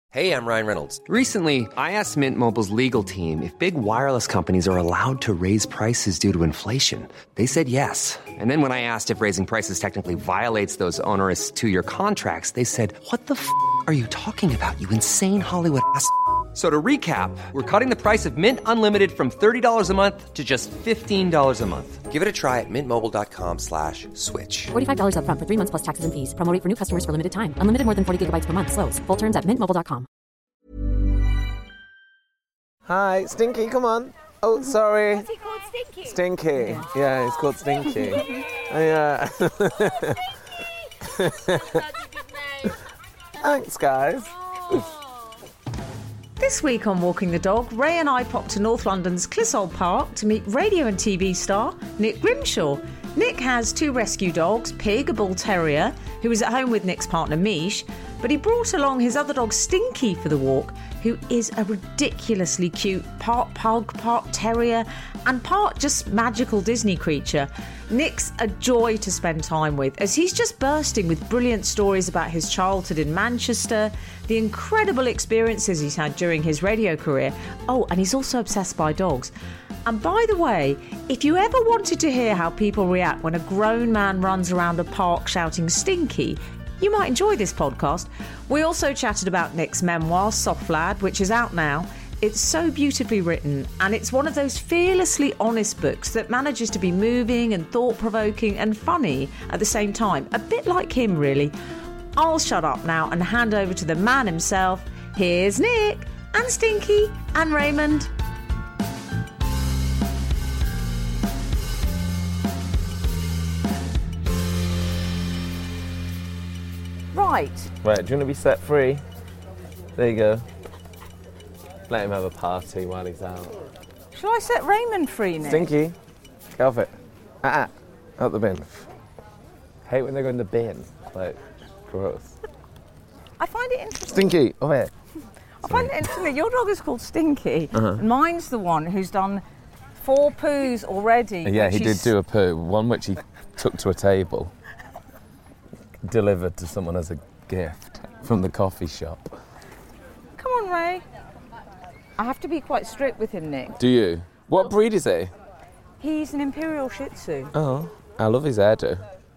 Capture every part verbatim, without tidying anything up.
Hey, I'm Ryan Reynolds. Recently, I asked Mint Mobile's legal team if big wireless companies are allowed to raise prices due to inflation. They said yes. And then when I asked if raising prices technically violates those onerous two-year contracts, they said, what the f*** are you talking about, you insane Hollywood ass f- So to recap, we're cutting the price of Mint Unlimited from thirty dollars a month to just fifteen dollars a month. Give it a try at mintmobile.com slash switch. forty-five dollars up front for three months plus taxes and fees. Promo rate for new customers for limited time. Unlimited more than forty gigabytes per month. Slows full terms at mint mobile dot com. Hi, Stinky, come on. Oh, sorry. What's he called, Stinky? Stinky. Yeah, he's called Stinky. Yeah. That's a good name. Thanks, guys. This week on Walking the Dog, Ray and I popped to North London's Clissold Park to meet radio and T V star Nick Grimshaw. Nick has two rescue dogs, Pig, a bull terrier, who is at home with Nick's partner Mish, but he brought along his other dog Stinky for the walk, who is a ridiculously cute part pug, part terrier, and part just magical Disney creature. Nick's a joy to spend time with, as he's just bursting with brilliant stories about his childhood in Manchester, the incredible experiences he's had during his radio career. Oh, and he's also obsessed by dogs. And by the way, if you ever wanted to hear how people react when a grown man runs around a park shouting Stinky, you might enjoy this podcast. We also chatted about Nick's memoir, Soft Lad, which is out now. It's so beautifully written, and it's one of those fearlessly honest books that manages to be moving and thought-provoking and funny at the same time. A bit like him, really. I'll shut up now and hand over to the man himself. Here's Nick and Stinky and Raymond. Right. Right, do you want to be set free? There you go. Let him have a party while he's out. Shall I set Raymond free, Nick? Stinky, get off it. Ah, ah, out the bin. Hate when they go in the bin. Like, gross. I find it interesting. Stinky, over here. I find it interesting that your dog is called Stinky, Uh-huh. and mine's the one who's done four poos already. Yeah, which he did is- do a poo, one which he took to a table, delivered to someone as a gift from the coffee shop. Come on, Ray. I have to be quite strict with him, Nick. Do you? What breed is he? He's an Imperial Shih Tzu. Oh, I love his hairdo.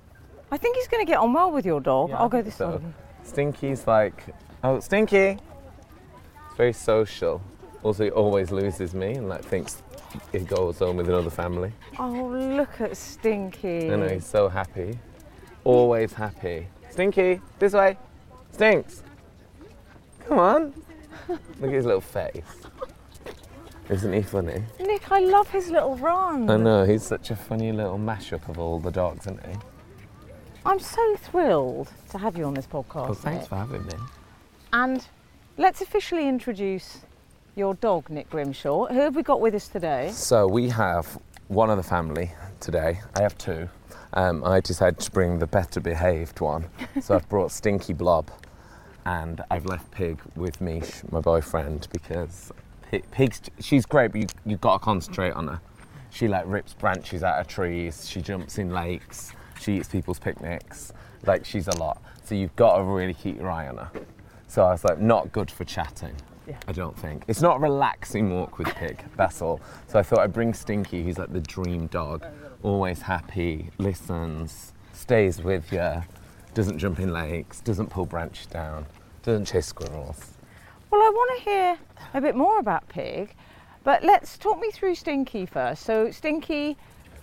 I think he's going to get on well with your dog. I'll go this So, way. Stinky's like, oh, Stinky. It's very social. Also, he always loses me and like thinks he goes home with another family. Oh, look at Stinky. I know, he's so happy. Always happy. Stinky, this way. Stinks. Come on. Look at his little face. Isn't he funny? Nick, I love his little run. I know, he's such a funny little mashup of all the dogs, isn't he? I'm so thrilled to have you on this podcast. Well, thanks Nick. for having me. And let's officially introduce your dog, Nick Grimshaw. Who have we got with us today? So we have one of the family today. I have two. Um, I decided to bring the better behaved one. So I've brought Stinky Blob and I've left Pig with Mish, my boyfriend, because Pig, Pig's, she's great, but you, you've got to concentrate on her. She like rips branches out of trees, she jumps in lakes, she eats people's picnics, like she's a lot. So you've got to really keep your eye on her. So I was like, not good for chatting. Yeah. I don't think. It's not a relaxing walk with Pig, that's all. So I thought I'd bring Stinky, who's like the dream dog, always happy, listens, stays with you, doesn't jump in lakes, doesn't pull branches down, doesn't chase squirrels. Well, I want to hear a bit more about Pig, but let's talk me through Stinky first. So Stinky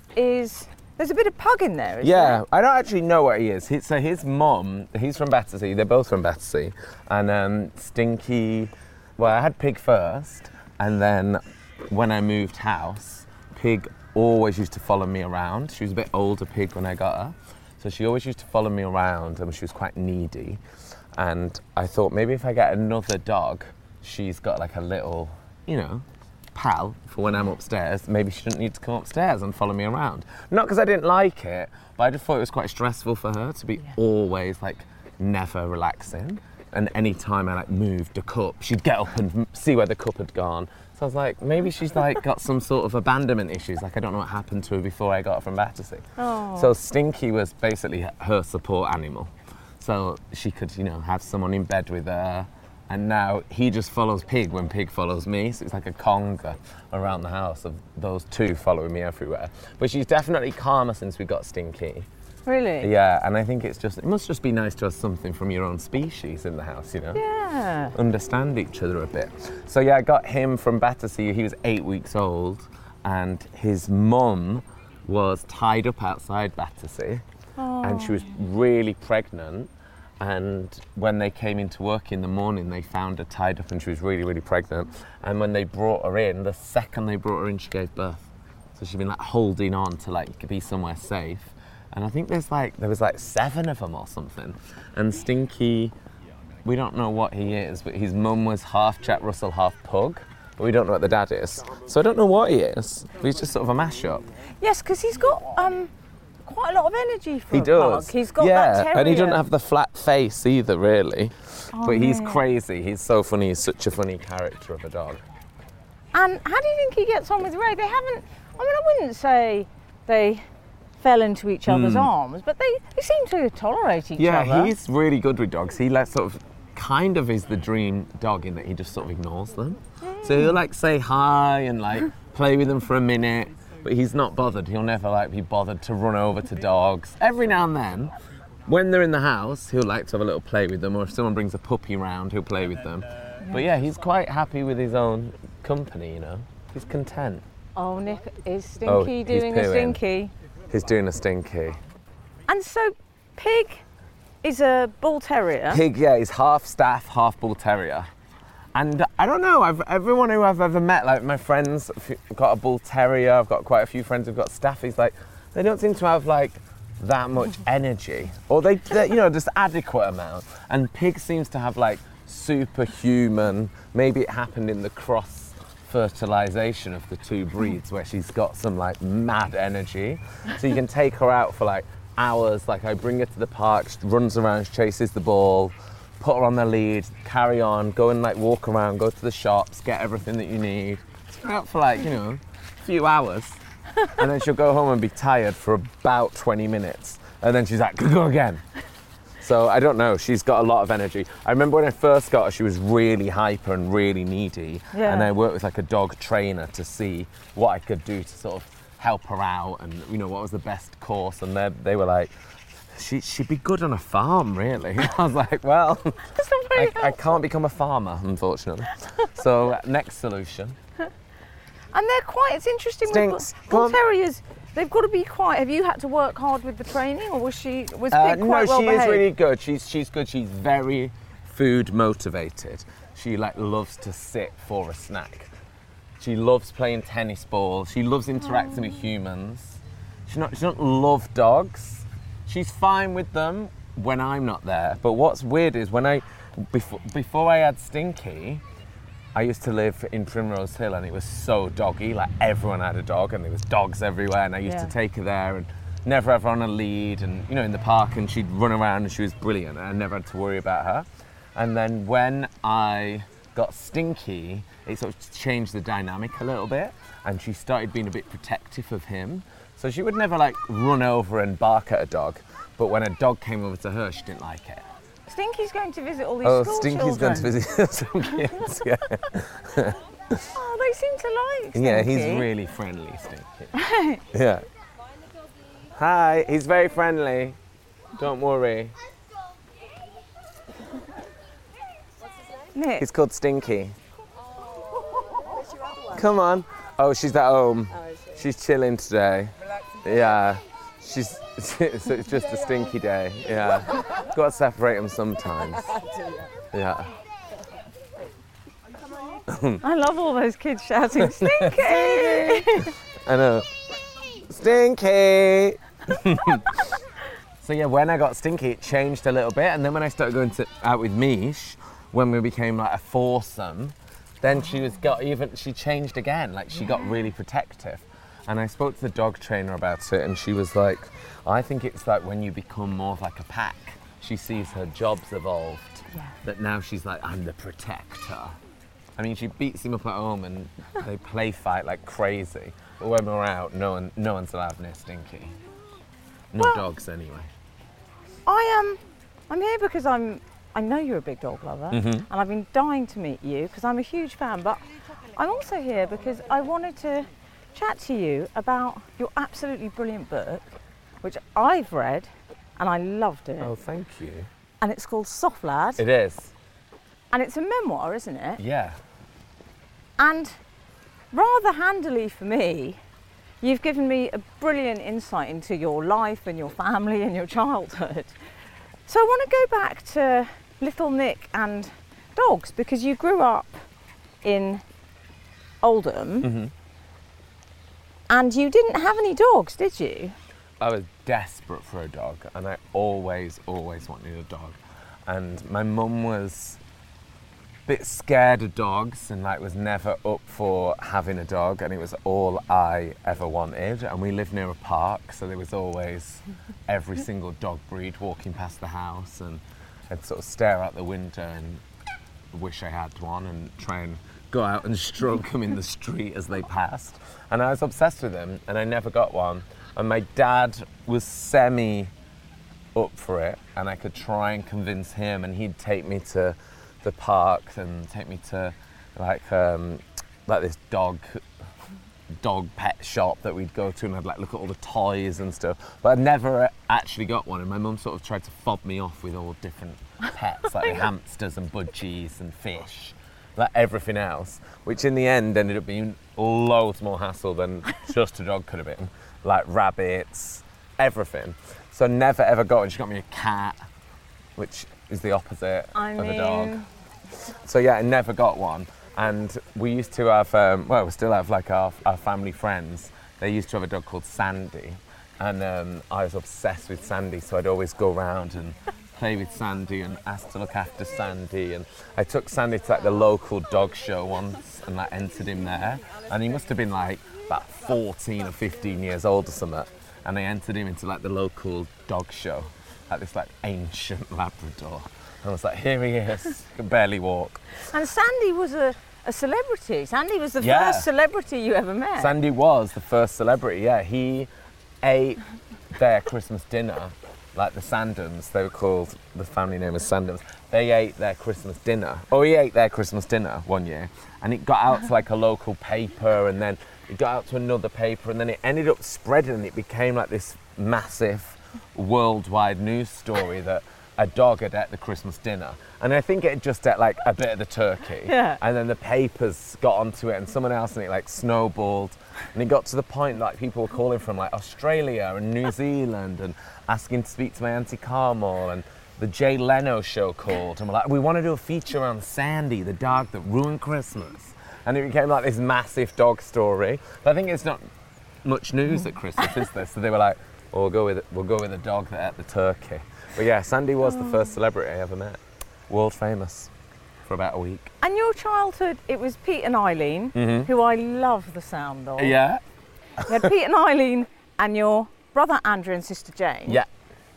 is, there's a bit of pug in there, isn't Yeah, there? I don't actually know where he is. He, so his mum, he's from Battersea, they're both from Battersea, and um, Stinky, well, I had Pig first, and then when I moved house, Pig always used to follow me around. She was a bit older Pig when I got her, so she always used to follow me around, and she was quite needy. And I thought maybe if I get another dog, she's got like a little, you know, pal for when I'm upstairs. Maybe she didn't need to come upstairs and follow me around. Not because I didn't like it, but I just thought it was quite stressful for her to be yeah. always like never relaxing. And any time I like moved a cup, she'd get up and see where the cup had gone. So I was like, maybe she's like got some sort of abandonment issues. Like I don't know what happened to her before I got her from Battersea. Oh. So Stinky was basically her support animal. So she could, you know, have someone in bed with her, And now he just follows Pig when Pig follows me. So it's like a conga around the house of those two following me everywhere. But she's definitely calmer since we got Stinky. Really? Yeah, and I think it's just, it must just be nice to have something from your own species in the house, you know? Yeah. Understand each other a bit. So yeah, I got him from Battersea. He was eight weeks old, and his mum was tied up outside Battersea, oh. and she was really pregnant. And when they came into work in the morning, they found her tied up and she was really, really pregnant. And when they brought her in, the second they brought her in, she gave birth. So she'd been like holding on to like be somewhere safe. And I think there's like, there was like seven of them or something. And Stinky, we don't know what he is, but his mum was half Jack Russell, half pug. But we don't know what the dad is. So I don't know what he is. But he's just sort of a mashup. Yes, because he's got, um, quite a lot of energy for he a does. pug. He's got yeah, that terrier. And he doesn't have the flat face either, really. Oh, but he's no. crazy. He's so funny. He's such a funny character of a dog. And how do you think he gets on with Ray? They haven't, I mean, I wouldn't say they fell into each other's mm. arms, but they, they seem to tolerate each yeah, other. Yeah, he's really good with dogs. He like sort of, kind of is the dream dog in that he just sort of ignores them. Mm. So he'll like say hi and like play with them for a minute. But he's not bothered. He'll never like be bothered to run over to dogs. Every now and then, when they're in the house, he'll like to have a little play with them, or if someone brings a puppy round, he'll play with them. But yeah, he's quite happy with his own company, you know. He's content. Oh, Nick, is Stinky Oh, he's doing a pooing. Stinky? He's doing a Stinky. And so, Pig is a bull terrier. Pig, yeah, he's half staff, half bull terrier. And I don't know, I've, everyone who I've ever met, like my friends have got a bull terrier, I've got quite a few friends who've got staffies, like, they don't seem to have like that much energy. Or they, they you know, just adequate amount. And Pig seems to have like superhuman, maybe it happened in the cross fertilization of the two breeds where she's got some like mad energy. So you can take her out for like hours, like I bring her to the park, she runs around, chases the ball, put her on the lead, carry on, go and like walk around, go to the shops, get everything that you need. She's out for like, you know, a few hours. And then she'll go home and be tired for about twenty minutes. And then she's like, go again. So I don't know, she's got a lot of energy. I remember when I first got her, she was really hyper and really needy. Yeah. And I worked with like a dog trainer to see what I could do to sort of help her out and, you know, what was the best course. And they, they were like, She, she'd be good on a farm, really. I was like, well, That's not very I, I can't become a farmer, unfortunately. So, uh, next solution. And they're quite, it's interesting Stinks. with Go bull on. terriers, they've got to be quite, have you had to work hard with the training, or was she, was Pig Uh, quite no, well she behaved? is really good. She's, she's good. She's very food motivated. She like loves to sit for a snack. She loves playing tennis ball. She loves interacting with humans. She not, she doesn't love dogs. She's fine with them when I'm not there. But what's weird is when I, before, before I had Stinky, I used to live in Primrose Hill and it was so doggy, like everyone had a dog and there was dogs everywhere and I used Yeah. to take her there and never have her on a lead and, you know, in the park and she'd run around and she was brilliant and I never had to worry about her. And then when I got Stinky, it sort of changed the dynamic a little bit and she started being a bit protective of him. So she would never like run over and bark at a dog, but when a dog came over to her, she didn't like it. Stinky's going to visit all these Oh, school Stinky's children. going to visit some kids, yeah. Oh, they seem to like Stinky. Yeah, he's really friendly, Stinky. Yeah. Hi, he's very friendly. Don't worry. Nick, He's called Stinky. Come on. Oh, she's at home. She's chilling today. Yeah. She's so it's just a stinky day. Yeah. Got to separate them sometimes. Yeah. I love all those kids shouting, Stinky! I know. Stinky! So yeah, when I got Stinky, it changed a little bit, and then when I started going to, out with Mish, when we became like a foursome, then she was got even. She changed again. Like she got really protective, and I spoke to the dog trainer about it, and she was like, "I think it's like when you become more of like a pack. She sees her jobs evolved. Yeah. That now she's like, I'm the protector." I mean, she beats him up at home, and they play fight like crazy. But when we're out, no one, no one's allowed near Stinky. No Well- dogs, anyway. I am. Um, I'm here because I'm I know you're a big dog lover, Mhm. and I've been dying to meet you because I'm a huge fan, but I'm also here because I wanted to chat to you about your absolutely brilliant book, which I've read, and I loved it. Oh, thank you. And it's called Soft Lad, It is. and it's a memoir, isn't it? Yeah. And rather handily for me, you've given me a brilliant insight into your life and your family and your childhood. So I want to go back to little Nick and dogs, because you grew up in Oldham Mm-hmm. and you didn't have any dogs, did you? I was desperate for a dog, and I always, always wanted a dog. And my mum was a bit scared of dogs and like was never up for having a dog, and it was all I ever wanted. And we lived near a park, so there was always every single dog breed walking past the house, and I'd sort of stare out the window and wish I had one and try and go out and stroke them in the street as they passed. And I was obsessed with them, and I never got one. And my dad was semi up for it, and I could try and convince him, and he'd take me to the park and take me to like um, like this dog dog pet shop that we'd go to, and I'd like look at all the toys and stuff. But I never actually got one, and my mum sort of tried to fob me off with all different pets, like hamsters and budgies and fish, like everything else, which in the end ended up being loads more hassle than just a dog could have been, like rabbits, everything. So never ever got one. She got me a cat, which is the opposite I of mean... a dog. So yeah, I never got one. And we used to have, um, well, we still have like our, our family friends. They used to have a dog called Sandy. And um, I was obsessed with Sandy, so I'd always go around and play with Sandy and ask to look after Sandy. And I took Sandy to like the local dog show once and like entered him there. And he must have been like about fourteen or fifteen years old or something. And I entered him into like the local dog show, like this like ancient Labrador. And I was like, here he is, can barely walk. And Sandy was a, a celebrity. Sandy was the Yeah. first celebrity you ever met. Sandy was the first celebrity, yeah. He ate their Christmas dinner, like the Sandhams, they were called, the family name was Sandhams. They ate their Christmas dinner, or he ate their Christmas dinner one year, and it got out to like a local paper, and then it got out to another paper, and then it ended up spreading, and it became like this massive worldwide news story that a dog had at the Christmas dinner. And I think it just ate like a bit of the turkey. Yeah. And then the papers got onto it, and someone else, and it like snowballed. And it got to the point like people were calling from like Australia and New Zealand and asking to speak to my Auntie Carmel, and the Jay Leno show called and we're like, we want to do a feature on Sandy, the dog that ruined Christmas. And it became like this massive dog story. But I think it's not much news at Christmas, is there? So they were like, oh, we'll go with we'll go with the dog that ate the turkey. But yeah, Sandy was the first celebrity I ever met. World famous for about a week. And your childhood, it was Pete and Eileen, who I love the sound of. Yeah. You had Pete and Eileen and your brother Andrew and sister Jane. Yeah.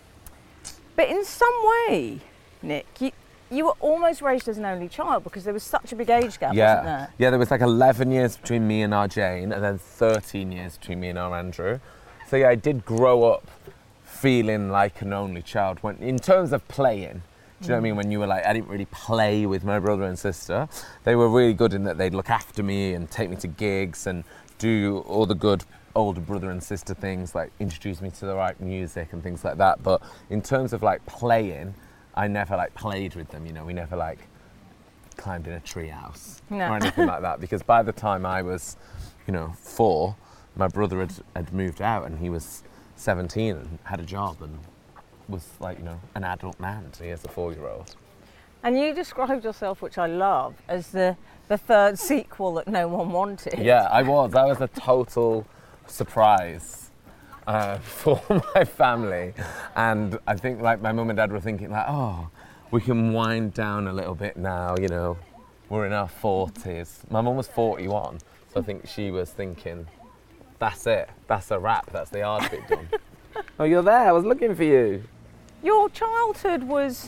But in some way, Nick, you, you were almost raised as an only child because there was such a big age gap, Yeah. wasn't there? Yeah, there was like eleven years between me and our Jane, and then thirteen years between me and our Andrew. So yeah, I did grow up feeling like an only child. When, in terms of playing, do you know what I mean? When you were like, I didn't really play with my brother and sister. They were really good in that they'd look after me and take me to gigs and do all the good older brother and sister things, like introduce me to the right music and things like that. But in terms of like playing, I never like played with them, you know, we never like climbed in a treehouse No. or anything like that, because by the time I was, you know, four, my brother had, had moved out and he was seventeen and had a job and was like, you know, an adult man. So he has a four-year-old. And you described yourself, which I love, as the, the third sequel that no one wanted. Yeah, I was. I was a total surprise uh, for my family. And I think like my mum and dad were thinking like, oh, we can wind down a little bit now, you know, we're in our forties. My mum was forty-one, so I think she was thinking, that's it, that's a wrap, that's the hard bit done. Oh, you're there, I was looking for you. Your childhood was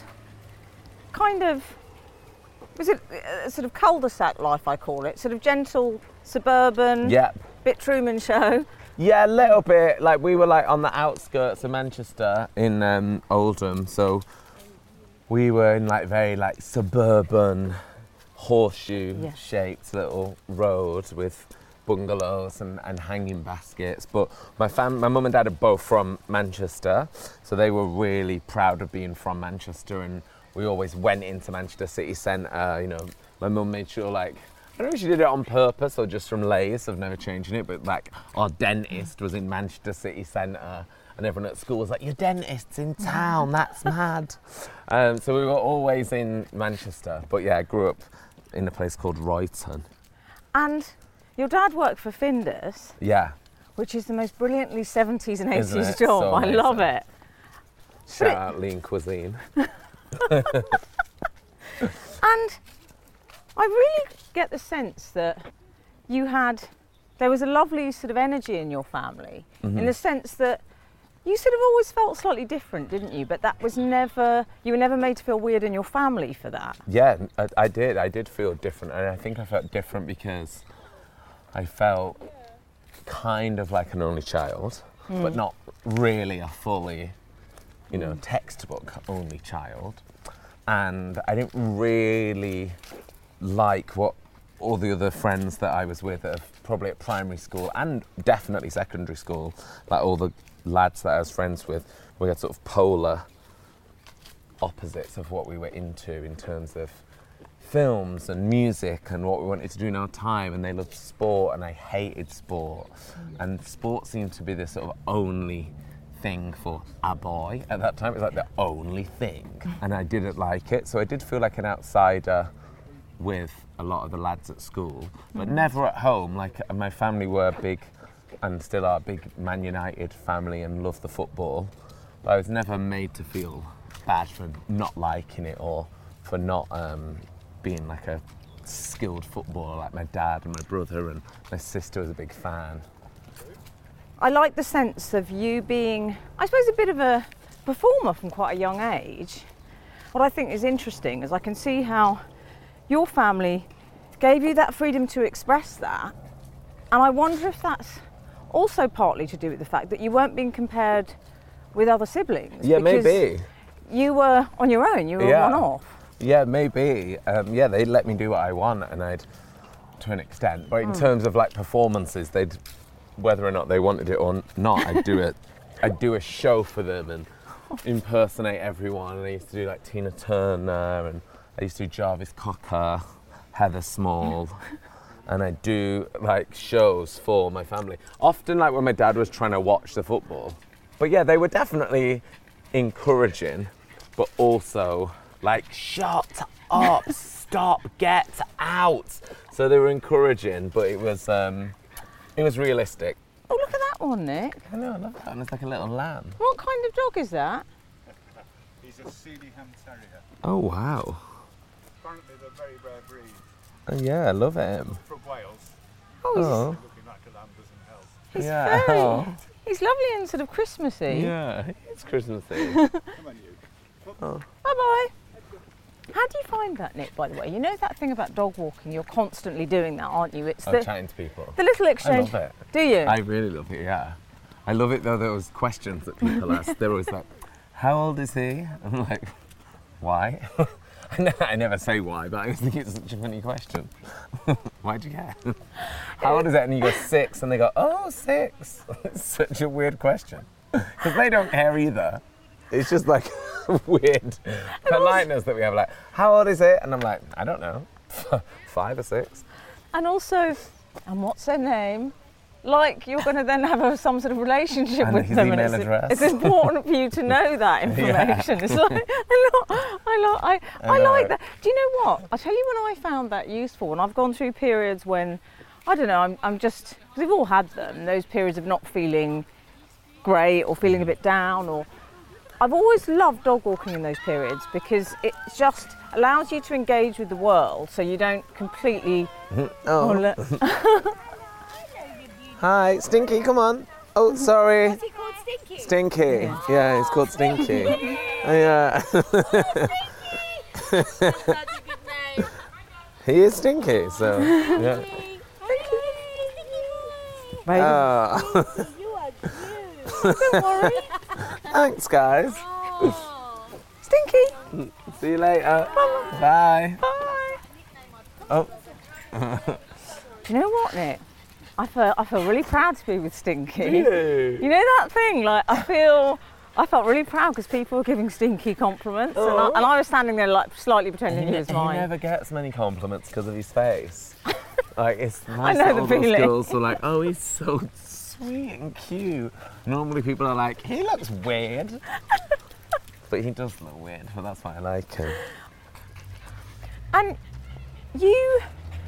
kind of, was it a sort of cul-de-sac life, I call it? Sort of gentle, suburban, Yep. bit Truman Show. Yeah, a little bit. Like we were like on the outskirts of Manchester in um, Oldham, so we were in like very like suburban, horseshoe Yeah. shaped little road with bungalows and, and hanging baskets. But my fam, my mum and dad are both from Manchester, so they were really proud of being from Manchester, and we always went into Manchester city centre. You know, my mum made sure like, I don't know if she did it on purpose or just from lace, I've never changed it, but like our dentist was in Manchester city centre, and everyone at school was like, your dentist's in town, that's mad. Um, so we were always in Manchester, but yeah, I grew up in a place called Royton. And your dad worked for Findus, Yeah, which is the most brilliantly seventies and Isn't eighties it? job. So I love amazing. it. shout it- out Lean Cuisine. And I really get the sense that you had, there was a lovely sort of energy in your family, Mm-hmm. in the sense that you sort of always felt slightly different, didn't you? But that was never, you were never made to feel weird in your family for that. Yeah, I, I did. I did feel different, and I think I felt different because I felt kind of like an only child, but not really a fully, you know, textbook only child. And I didn't really like what all the other friends that I was with, at, probably at primary school and definitely secondary school, like all the lads that I was friends with, we had sort of polar opposites of what we were into in terms of films and music and what we wanted to do in our time, and they loved sport and I hated sport, and sport seemed to be the sort of only thing for a boy at that time. It was like the only thing, and I didn't like it, so I did feel like an outsider with a lot of the lads at school, but never at home. Like my family were big and still are big Man United family and love the football, but I was never made to feel bad for not liking it or for not um, being like a skilled footballer like my dad and my brother, and my sister was a big fan. I like the sense of you being, I suppose, a bit of a performer from quite a young age. What I think is interesting is I can see how your family gave you that freedom to express that, and I wonder if that's also partly to do with the fact that you weren't being compared with other siblings. Yeah, because maybe. You were on your own, you were Yeah. one off. Yeah, maybe. Um, yeah, they let me do what I want, and I'd, to an extent. But in terms of like performances, they'd, whether or not they wanted it or not, I'd do it. I'd do a show for them and impersonate everyone. And I used to do like Tina Turner, and I used to do Jarvis Cocker, Heather Small, and I'd do like shows for my family. Often like when my dad was trying to watch the football. But yeah, they were definitely encouraging, but also like, shut up, stop, get out. So they were encouraging, but it was um, it was realistic. Oh, look at that one, Nick. I know, I love that one. It's like a little lamb. What kind of dog is that? He's a Sealyham Terrier. Oh wow. Apparently they're very rare breed. Oh, yeah, I love him. From Wales. Oh, he's, Oh. Looking like a lamb doesn't help. he's Yeah. very, Oh. he's lovely and sort of Christmassy. Yeah, it's Christmassy. Come on, you. Bye-bye. How do you find that, Nick, by the way? You know that thing about dog walking, you're constantly doing that, aren't you? It's I'm the, chatting to people. the little I exchange. love it. Do you? I really love it, yeah. I love it though, there was questions that people asked. They were always like, how old is he? I'm like, why? I ne- I never say why, but I always think it's such a funny question. Why'd you care? How old is it? And you go, six, and they go, oh, six. It's such a weird question. Because they don't care either. It's just like weird politeness that we have, like, how old is it? And I'm like, I don't know, five or six. And also, and what's their name? Like you're going to then have a, some sort of relationship And with his them, email and it's, address. it's important for you to know that information. It's like, I, lo- I, lo- I, I I know. like that. Do you know what? I'll tell you when I found that useful, and I've gone through periods when, I don't know, I'm, I'm just, we've all had them, those periods of not feeling great or feeling a bit down, or I've always loved dog walking in those periods because it just allows you to engage with the world, so you don't completely. Oh. le- Hi, Stinky, come on. Oh, sorry. What's he called? Stinky? Stinky. Yeah, he's called Stinky. Yeah. That's a good name. He is Stinky, so. Yeah. Maybe. Oh. You are cute. Don't worry. Thanks, guys. Oh. Stinky. See you later. Bye. Bye. Oh. Do you know what, Nick? I feel I feel really proud to be with Stinky. You? You know that thing? Like I feel I felt really proud because people were giving Stinky compliments, and, I, and I was standing there like slightly pretending he was He mine. never gets many compliments because of his face. Like it's nice I know that the all those feeling. girls are like, oh, he's so sweet and cute. Normally people are like, he looks weird. But he does look weird, but that's why I like him. And you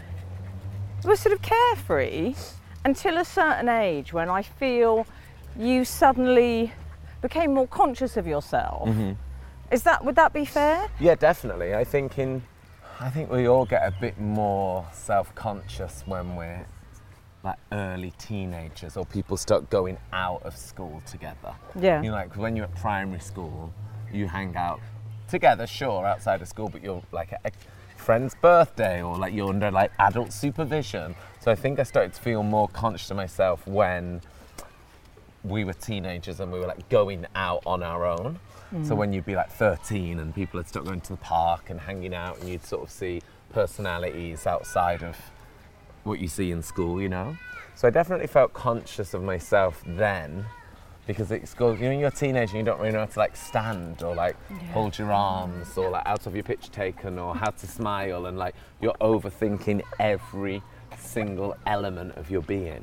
were sort of carefree until a certain age when I feel you suddenly became more conscious of yourself. Mm-hmm. Is that, would that be fair? Yeah, definitely. I think in, I think we all get a bit more self-conscious when we're like early teenagers or people start going out of school together. Yeah. You know, like when you're at primary school, you hang out together, sure, outside of school, but you're like at a friend's birthday or like you're under like adult supervision. So I think I started to feel more conscious of myself when we were teenagers and we were like going out on our own. Mm. So when you'd be like thirteen and people had started going to the park and hanging out and you'd sort of see personalities outside of what you see in school, you know? So I definitely felt conscious of myself then because it's good, you know, you're a teenager and you don't really know how to like stand or like yeah. hold your arms or like out of your picture taken or how to smile and like you're overthinking every single element of your being.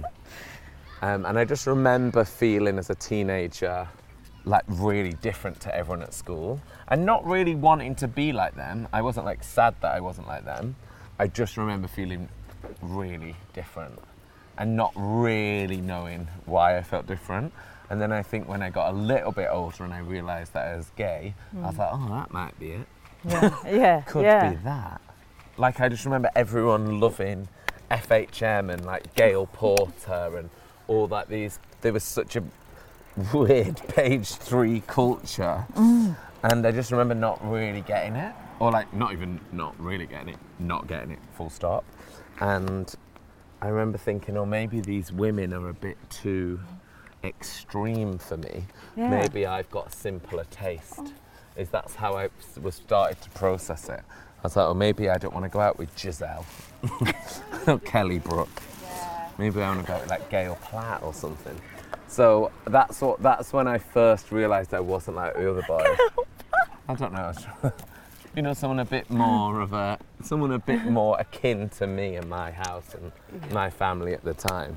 Um, and I just remember feeling as a teenager like really different to everyone at school and not really wanting to be like them. I wasn't like sad that I wasn't like them. I just remember feeling really different and not really knowing why I felt different. And then I think when I got a little bit older and I realised that I was gay, mm. I was like, oh, that might be it. Yeah, yeah, Could yeah. be that. Like I just remember everyone loving F H M and like Gail Porter and all that. These there was such a weird page three culture, mm. and I just remember not really getting it, or like not even not really getting it, not getting it, full stop. And I remember thinking, oh, maybe these women are a bit too extreme for me. Yeah. Maybe I've got a simpler taste. Oh. Is that's how I was started to process it. I was like, oh, maybe I don't want to go out with Giselle or Kelly Brook. Yeah. Maybe I want to go with like Gail Platt or something. So that's what. That's when I first realised I wasn't like the other boys. I don't know. You know, someone a bit more of a, someone a bit more akin to me and my house and yeah. my family at the time.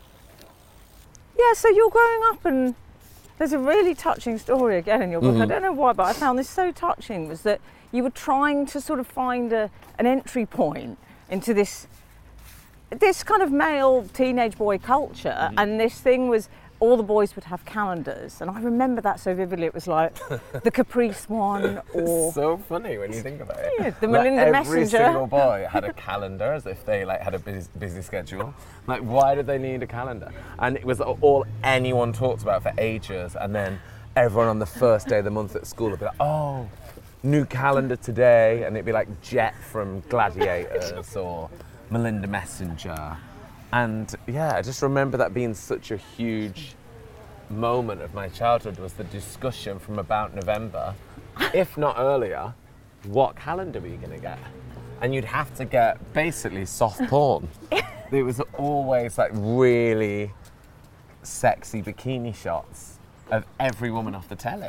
Yeah, so you're growing up and there's a really touching story again in your book. Mm-hmm. I don't know why, but I found this so touching, was that you were trying to sort of find a, an entry point into this this kind of male teenage boy culture, mm-hmm. and this thing was all the boys would have calendars, and I remember that so vividly. It was like the Caprice one, or it's so funny when you think about it. Yeah, the like Melinda every Messenger. Every single boy had a calendar, as if they like had a busy, busy schedule. Like, why did they need a calendar? And it was all anyone talked about for ages. And then everyone on the first day of the month at school would be like, "Oh, new calendar today," and it'd be like Jet from Gladiators or Melinda Messenger. And yeah, I just remember that being such a huge moment of my childhood, was the discussion from about November, if not earlier, what calendar were you going to get? And you'd have to get basically soft porn. It was always like really sexy bikini shots of every woman off the telly.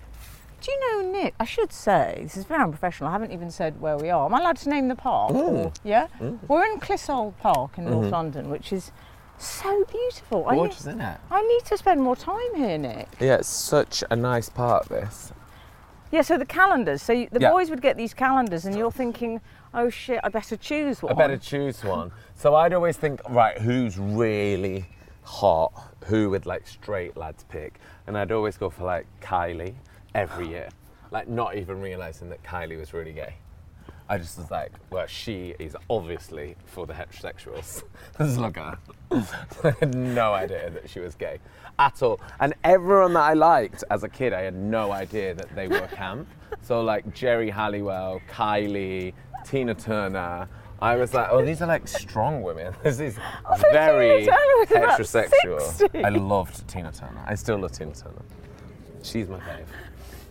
Do you know, Nick, I should say, this is very unprofessional, I haven't even said where we are. Am I allowed to name the park? Mm. Yeah? Mm. We're in Clissold Park in Mm-hmm. North London, which is so beautiful. Gorgeous, I need, isn't it? I need to spend more time here, Nick. Yeah, it's such a nice park, this. Yeah, so the calendars. So you, the Yeah. boys would get these calendars and you're thinking, oh shit, I better choose one. I better choose one. So I'd always think, right, who's really hot? Who would like straight lads pick? And I'd always go for like Kylie every year. Like, not even realising that Kylie was really gay. I just was like, well, she is obviously for the heterosexuals. Just look at her. I had no idea that she was gay at all. And everyone that I liked as a kid, I had no idea that they were camp. So like Jerry Halliwell, Kylie, Tina Turner. I was like, oh, these are like strong women. This is Oh, very Tina Turner was about heterosexual. sixty. I loved Tina Turner. I still love Tina Turner. She's my fave.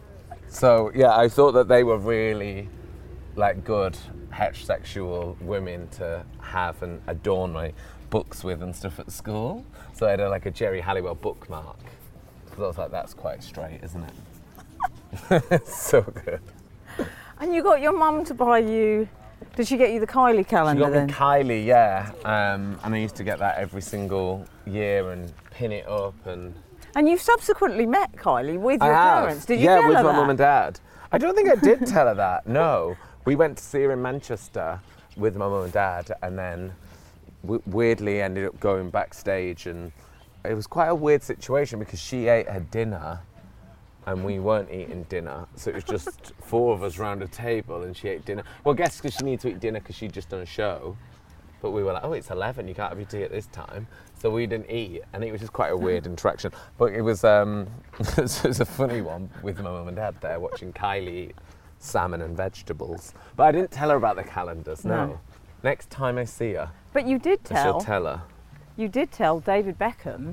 So yeah, I thought that they were really like good heterosexual women to have and adorn my books with and stuff at school. So I had a, like a Jerry Halliwell bookmark. Because I was like, that's quite straight, isn't it? It's so good. And you got your mum to buy you. Did she get you the Kylie She calendar got then? me Kylie, yeah. Um, and I used to get that every single year and pin it up and. And you subsequently met Kylie with your I have. parents. Did you yeah, tell with her my that? mum and dad. I don't think I did tell her that. No, we went to see her in Manchester with my mum and dad, and then w- weirdly ended up going backstage, and it was quite a weird situation because she ate her dinner, and we weren't eating dinner, so it was just four of us round a table, and she ate dinner. Well, I guess because she needed to eat dinner because she'd just done a show, but we were like, oh, it's eleven, you can't have your tea at this time. So we didn't eat, and it was just quite a weird interaction. But it was, um, it was a funny one with my mum and dad there watching Kylie eat salmon and vegetables. But I didn't tell her about the calendars, no. No. Next time I see her, But you did I shall tell. tell her. You did tell David Beckham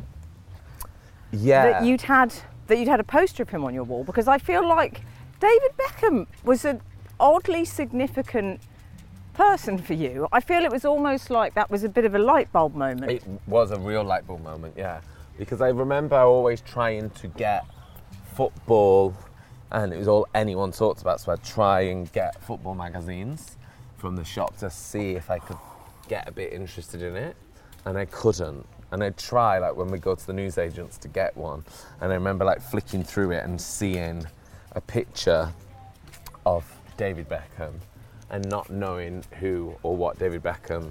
Yeah. that you'd had that you'd had a poster of him on your wall, because I feel like David Beckham was an oddly significant person for you. I feel it was almost like that was a bit of a light bulb moment. It was a real light bulb moment, yeah. Because I remember always trying to get football, and it was all anyone talks about, so I'd try and get football magazines from the shop to see if I could get a bit interested in it, and I couldn't. And I'd try, like when we go to the newsagents, to get one, and I remember like flicking through it and seeing a picture of David Beckham and not knowing who or what David Beckham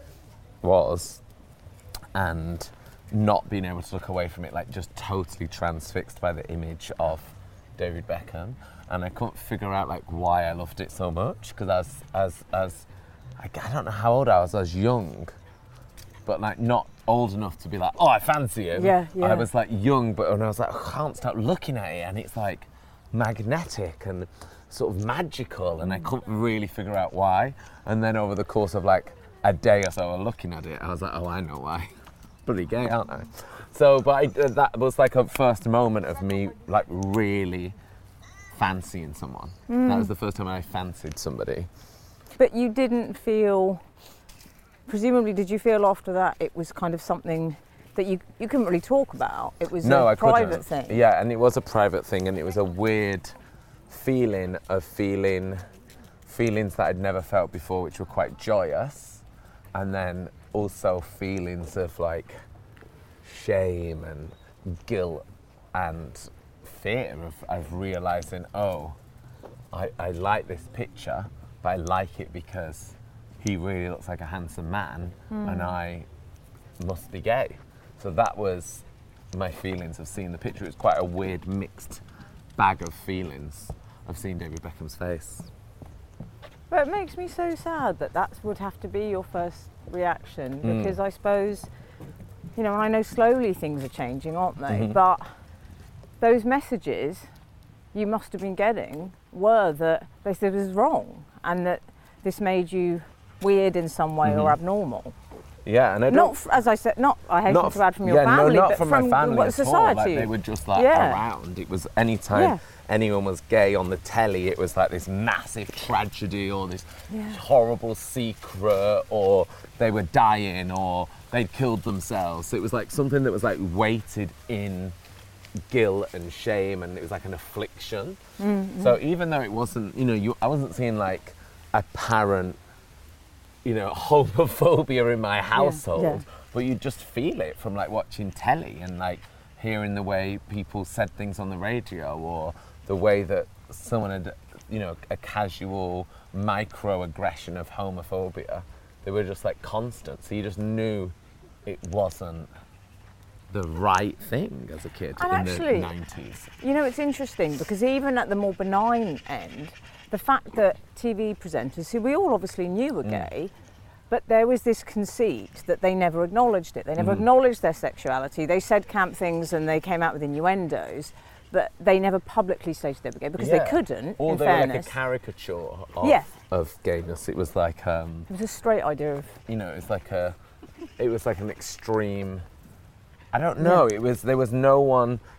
was, and not being able to look away from it, like just totally transfixed by the image of David Beckham. And I couldn't figure out like why I loved it so much, because as as as I, I don't know how old I was. I was young, but like not old enough to be like, oh, I fancy him. Yeah, yeah. I was like young, but and I was like, I can't stop looking at it, and it's like magnetic and sort of magical, and I couldn't really figure out why. And then over the course of like a day or so of looking at it, I was like, oh, I know why. Bloody gay, aren't I? So, but I, that was like a first moment of me like really fancying someone. Mm. That was the first time I fancied somebody. But you didn't feel, presumably, did you feel after that it was kind of something that you, you couldn't really talk about? It was no, a I private couldn't. thing. Yeah, and it was a private thing, and it was a weird feeling of feeling feelings that I'd never felt before, which were quite joyous, and then also feelings of like shame and guilt and fear of, of realizing, oh, I, I like this picture, but I like it because he really looks like a handsome man, Mm. and I must be gay. So that was my feelings of seeing the picture. It was quite a weird mixed bag of feelings of seeing David Beckham's face. But it makes me so sad that that would have to be your first reaction, Mm. because I suppose, you know, I know slowly things are changing, aren't they? Mhm. But those messages you must have been getting were that they said it was wrong, and that this made you weird in some way or Mhm. abnormal. Yeah, and I don't... Not, f- as I said, not, I hate not to add from your yeah, family, no, not but from, from my family what at society. all. Like, they were just like Yeah. around. It was any time Yeah. anyone was gay on the telly, it was like this massive tragedy or this Yeah. horrible secret, or they were dying, or they'd killed themselves. So it was like something that was like weighted in guilt and shame, and it was like an affliction. Mm-hmm. So even though it wasn't, you know, you, I wasn't seeing like apparent, you know, homophobia in my household, yeah. but you just feel it from like watching telly and like hearing the way people said things on the radio, or the way that someone had, you know, a casual microaggression of homophobia. They were just like constant, so you just knew it wasn't the right thing as a kid And in actually, the nineties. You know, it's interesting because even at the more benign end, the fact that T V presenters, who we all obviously knew were Mm. gay, but there was this conceit that they never acknowledged it. They never Mm. acknowledged their sexuality. They said camp things and they came out with innuendos, but they never publicly stated they were gay because Yeah. they couldn't, Or in they fairness. were like a caricature of, Yeah. of gayness. It was like, um, It was a straight idea of... you know, it was like a, it was like an extreme. I don't know. It was there was no one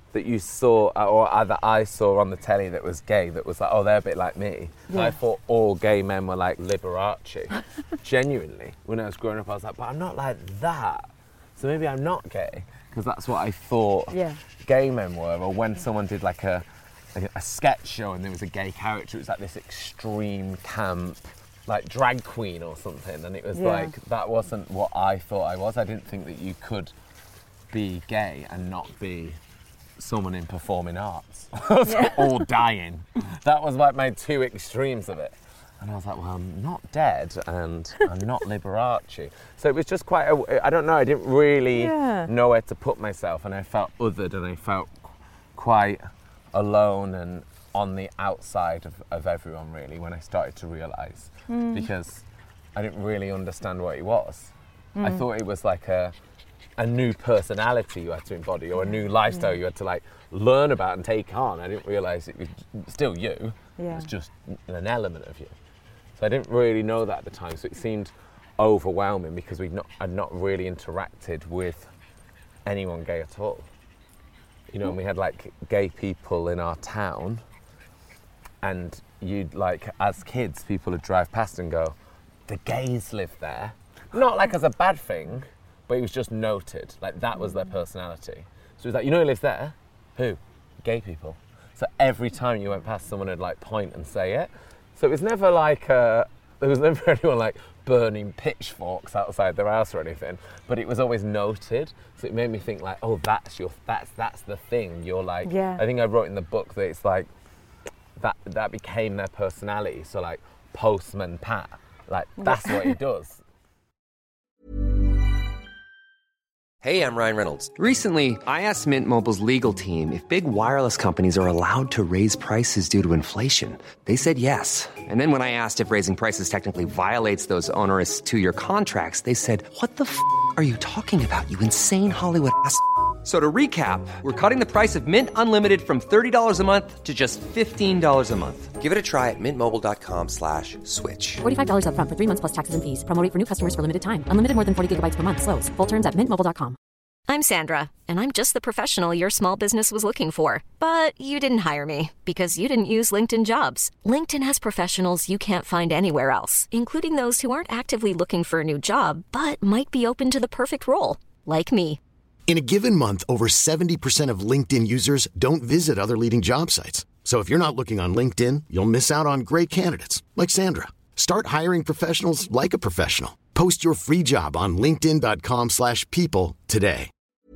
that you saw, or either I saw on the telly that was gay, that was like, oh, they're a bit like me. Yeah. I thought all gay men were like Liberace. Genuinely, when I was growing up, I was like, but I'm not like that. So maybe I'm not gay, because that's what I thought Yeah. gay men were. Or when someone did like a, a, a sketch show and there was a gay character, it was like this extreme camp, like drag queen or something. And it was Yeah. like, that wasn't what I thought I was. I didn't think that you could be gay and not be someone in performing arts. Yeah. Or dying. That was like my two extremes of it. And I was like, well, I'm not dead and I'm not Liberace. So it was just quite, a, I don't know, I didn't really Yeah. know where to put myself, and I felt othered and I felt quite alone and on the outside of, of everyone, really, when I started to realise. Mm. Because I didn't really understand what it was. I thought it was like a a new personality you had to embody, or a new lifestyle you had to like learn about and take on. I didn't realise it was still you. Yeah. It was just an element of you. So I didn't really know that at the time. So it seemed overwhelming because we'd not, I'd not really interacted with anyone gay at all. You know, and we had like gay people in our town, and you'd like, as kids, people would drive past and go, the gays live there. Not like as a bad thing, but it was just noted, like that was their personality. So it was like, you know who lives there? Who? Gay people. So every time you went past, someone would like point and say it. So it was never like, uh, there was never anyone like burning pitchforks outside their house or anything, but it was always noted. So it made me think like, oh, that's your, that's that's the thing. You're like, Yeah. I think I wrote in the book that it's like, that that became their personality. So like, Postman Pat, like that's what he does. Hey, I'm Ryan Reynolds. Recently, I asked Mint Mobile's legal team if big wireless companies are allowed to raise prices due to inflation. They said yes. And then when I asked if raising prices technically violates those onerous two-year contracts, they said, what the f*** are you talking about, you insane Hollywood ass f- So to recap, we're cutting the price of Mint Unlimited from thirty dollars a month to just fifteen dollars a month. Give it a try at mintmobile.com slash switch. forty-five dollars up front for three months plus taxes and fees. Promo rate for new customers for limited time. Unlimited more than forty gigabytes per month. Slows full terms at mint mobile dot com. I'm Sandra, and I'm just the professional your small business was looking for. But you didn't hire me because you didn't use LinkedIn Jobs. LinkedIn has professionals you can't find anywhere else, including those who aren't actively looking for a new job, but might be open to the perfect role, like me. In a given month, over seventy percent of LinkedIn users don't visit other leading job sites. So if you're not looking on LinkedIn, you'll miss out on great candidates like Sandra. Start hiring professionals like a professional. Post your free job on linkedin.com slash people today.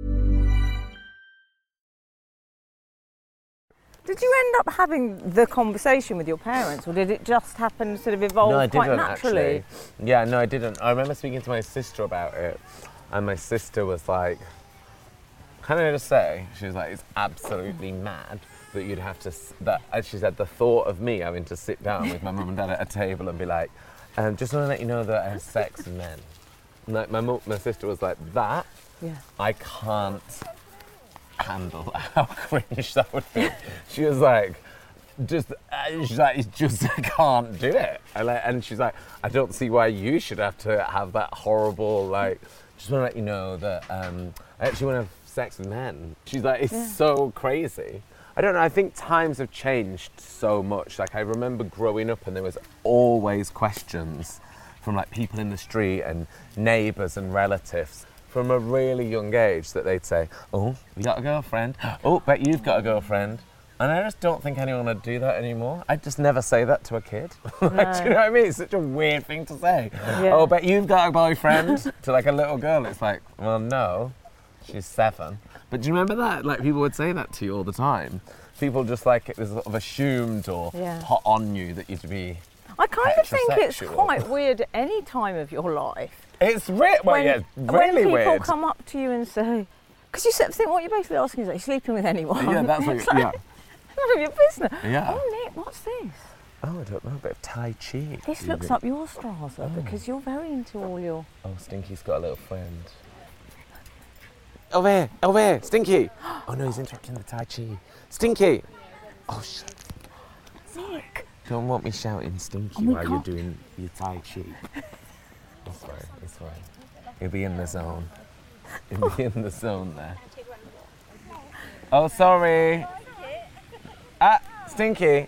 Did you end up having the conversation with your parents, or did it just happen, sort of evolve No, I quite didn't naturally? actually. Yeah, no, I didn't. I remember speaking to my sister about it, and my sister was like, can I just say, she was like, it's absolutely mad that you'd have to, s- that, as she said, the thought of me having to sit down with my mum and dad at a table and be like, um, just want to let you know that I have sex with men. And like, my, mu- my sister was like, that, Yeah. I can't handle how cringe that would be. She was like, just, uh, she's like, it's just, I can't do it. I like, and she's like, I don't see why you should have to have that horrible, like, just want to let you know that um, I actually want to have sex with men. She's like, it's Yeah. so crazy. I don't know, I think times have changed so much. Like, I remember growing up and there was always questions from like people in the street and neighbours and relatives from a really young age that they'd say, oh, you got a girlfriend? Oh, bet you've got a girlfriend. And I just don't think anyone would do that anymore. I'd just never say that to a kid. Like, do you know what I mean? It's such a weird thing to say. Yeah. Oh, bet you've got a boyfriend to like a little girl. It's like, well, no, she's seven. But do you remember that? Like, people would say that to you all the time. People just like, it was sort of assumed or Yeah. hot on you that you'd be. I kind of think it's Heterosexual. quite weird at any time of your life. It's re- well, when, yeah, it's when really people weird. come up to you and say, because you sort of think what you're basically asking is, are you sleeping with anyone? Yeah, that's what. It's you- like, yeah. none of your business. Yeah. Oh, Nick, what's this? Oh, I don't know, a bit of Tai Chi. This You looks think- up your Strasser because you're very into all your. Oh, Stinky's got a little friend. Over here, over here, Stinky. Oh no, he's interrupting the Tai Chi. Stinky. Oh shit. Nick. Don't want me shouting Stinky Oh, we while can't. you're doing your Tai Chi. That's fine, that's fine. He'll be in the zone. He'll be in the zone there. Oh, sorry. Ah, Stinky.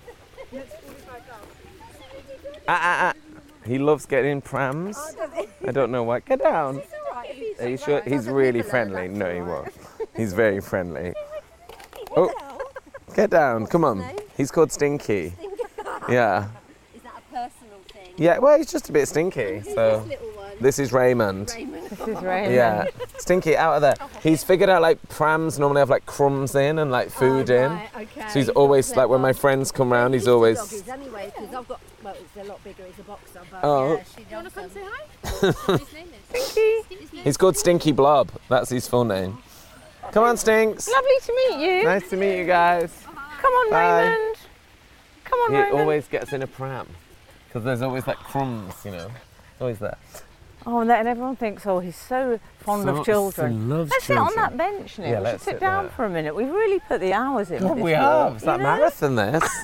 Ah, ah, ah. He loves getting in prams. I don't know why. Get down. Are you sure? He's really friendly. No, he won't. He's very friendly. Oh, get down. Come on. He's called Stinky. Yeah. Is that a personal thing? Yeah, well, he's just a bit stinky. So this is Raymond. This is Raymond. Yeah. Stinky, out of there. He's figured out like prams normally have like crumbs in and like food Oh, in. right, okay. So he's always like when my friends come round, he's always. Doggies anyway, because I've got, well, it's a lot bigger, it's a boxer, but Oh. yeah, she does. Do you want to come say hi? His name is Stinky. He's called Stinky Blob. That's his full name. Come on, Stinks. Lovely to meet you. Nice to meet you guys. Come on, Bye. Raymond. Come on, He Raymond. always gets in a pram because there's always like crumbs, you know. Always there. Oh, and, that, and everyone thinks, oh, he's so fond So- of children. he loves let's sit on children. that bench, Nick. Yeah, we let's should sit sit down there. for a minute. We've really put the hours in. God, with this we walk, have. It's you that know? marathon, this.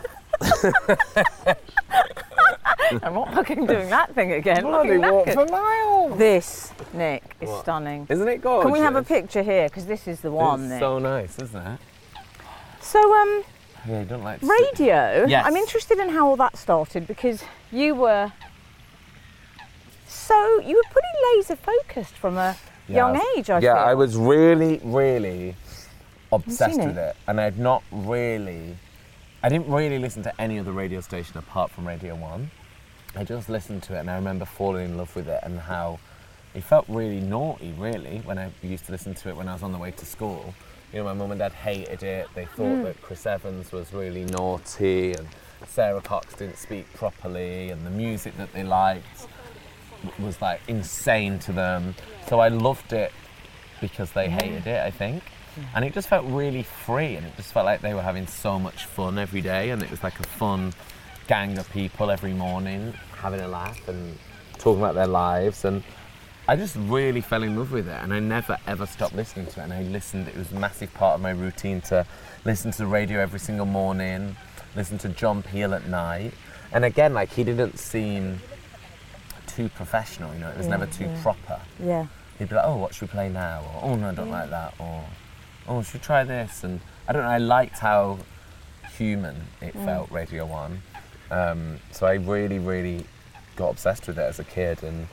I'm not fucking doing that thing again. Bloody Fucking walk knackered. for miles. This, Nick, is What? stunning. Isn't it gorgeous? Can we have a picture here? Because this is the one, It's Nick. so nice, isn't it? So, um, Yeah, you don't like to radio. Yes. I'm interested in how all that started because you were so you were pretty laser focused from a Yeah, young I was- age. I yeah, feel. I was really, really obsessed seen with it? it, and I'd not really, I didn't really listen to any other radio station apart from Radio One. I just listened to it, and I remember falling in love with it, and how it felt really naughty, really, when I used to listen to it when I was on the way to school. You know, my mum and dad hated it. They thought Mm. that Chris Evans was really naughty, and Sarah Cox didn't speak properly, and the music that they liked was like insane to them. So I loved it because they hated it, I think. And it just felt really free, and it just felt like they were having so much fun every day, and it was like a fun gang of people every morning having a laugh and talking about their lives. And I just really fell in love with it, and I never ever stopped listening to it. And I listened, it was a massive part of my routine to listen to the radio every single morning, listen to John Peel at night. And again, like, he didn't seem too professional, you know, it was Yeah, never too yeah. proper. Yeah. He'd be like, oh, what should we play now? Or, oh, no, I don't like that. Or, oh, should we try this? And I don't know, I liked how human it Mm. felt, Radio One. Um, so I really, really got obsessed with it as a kid. And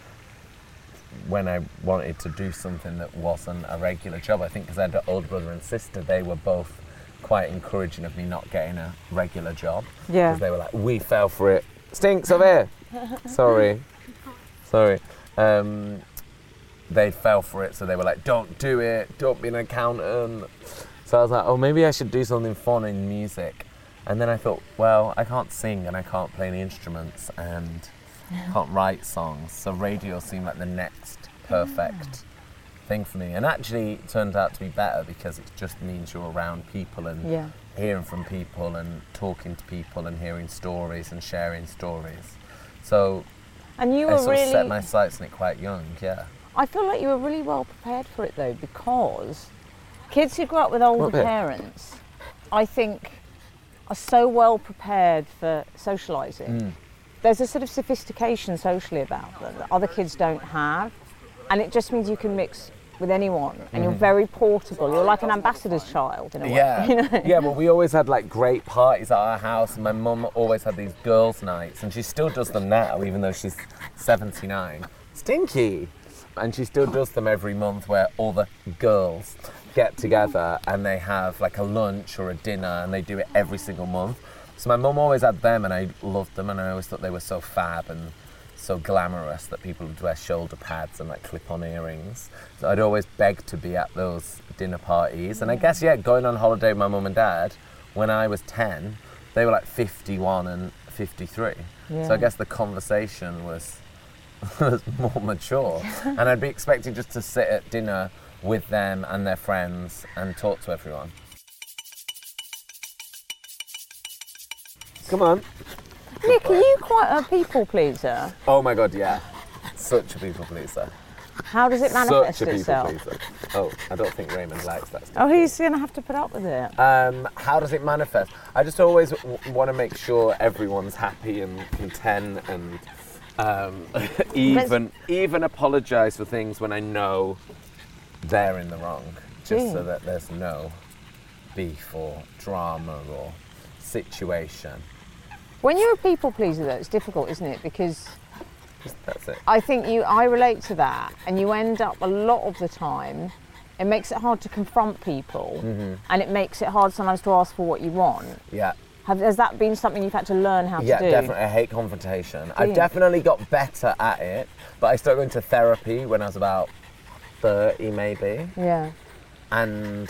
when I wanted to do something that wasn't a regular job, I think because I had an older brother and sister, they were both quite encouraging of me not getting a regular job. Yeah. Because they were like, we fell for it. Stinks over here. Sorry. Sorry. Um, they fell for it, so they were like, don't do it, don't be an accountant. So I was like, oh, maybe I should do something fun in music. And then I thought, well, I can't sing and I can't play any instruments and can't write songs, so radio seemed like the next perfect thing for me. And actually it turned out to be better because it just means you're around people and Yeah. hearing from people and talking to people and hearing stories and sharing stories. So And you I were sort really. of set my sights on it quite young, yeah. I feel like you were really well prepared for it though, because kids who grew up with older What bit? parents, I think, are so well prepared for socialising. Mm. There's a sort of sophistication socially about them that other kids don't have, and it just means you can mix with anyone, and you're Mhm. very portable. You're like an ambassador's child in a way. Yeah, You know? yeah. Well, we always had like great parties at our house, and my mum always had these girls' nights, and she still does them now, even though she's seventy-nine. Stinky, and she still does them every month, where all the girls get together and they have like a lunch or a dinner, and they do it every single month. So my mum always had them, and I loved them, and I always thought they were so fab and so glamorous that people would wear shoulder pads and like clip-on earrings. So I'd always beg to be at those dinner parties. And I guess, yeah, going on holiday with my mum and dad, when I was ten, they were like fifty-one and fifty-three. Yeah. So I guess the conversation was, was more mature. And I'd be expecting just to sit at dinner with them and their friends and talk to everyone. Come on. Nick, are you quite a people pleaser? Oh my God, yeah. Such a people pleaser. How does it manifest Such a people itself? pleaser. Oh, I don't think Raymond likes that stuff. Oh, he's going to have to put up with it. Um, how does it manifest? I just always w- want to make sure everyone's happy and content, and um, even even apologise for things when I know they're in the wrong, just Gee. so that there's no beef or drama or situation. When you're a people pleaser, though, it's difficult, isn't it? Because That's it. I think you, I relate to that, and you end up a lot of the time, it makes it hard to confront people, Mm-hmm. and it makes it hard sometimes to ask for what you want. Yeah. Have, has that been something you've had to learn how Yeah, to do? definitely. I hate confrontation. I've you? definitely got better at it, but I started going to therapy when I was about thirty, maybe. Yeah. And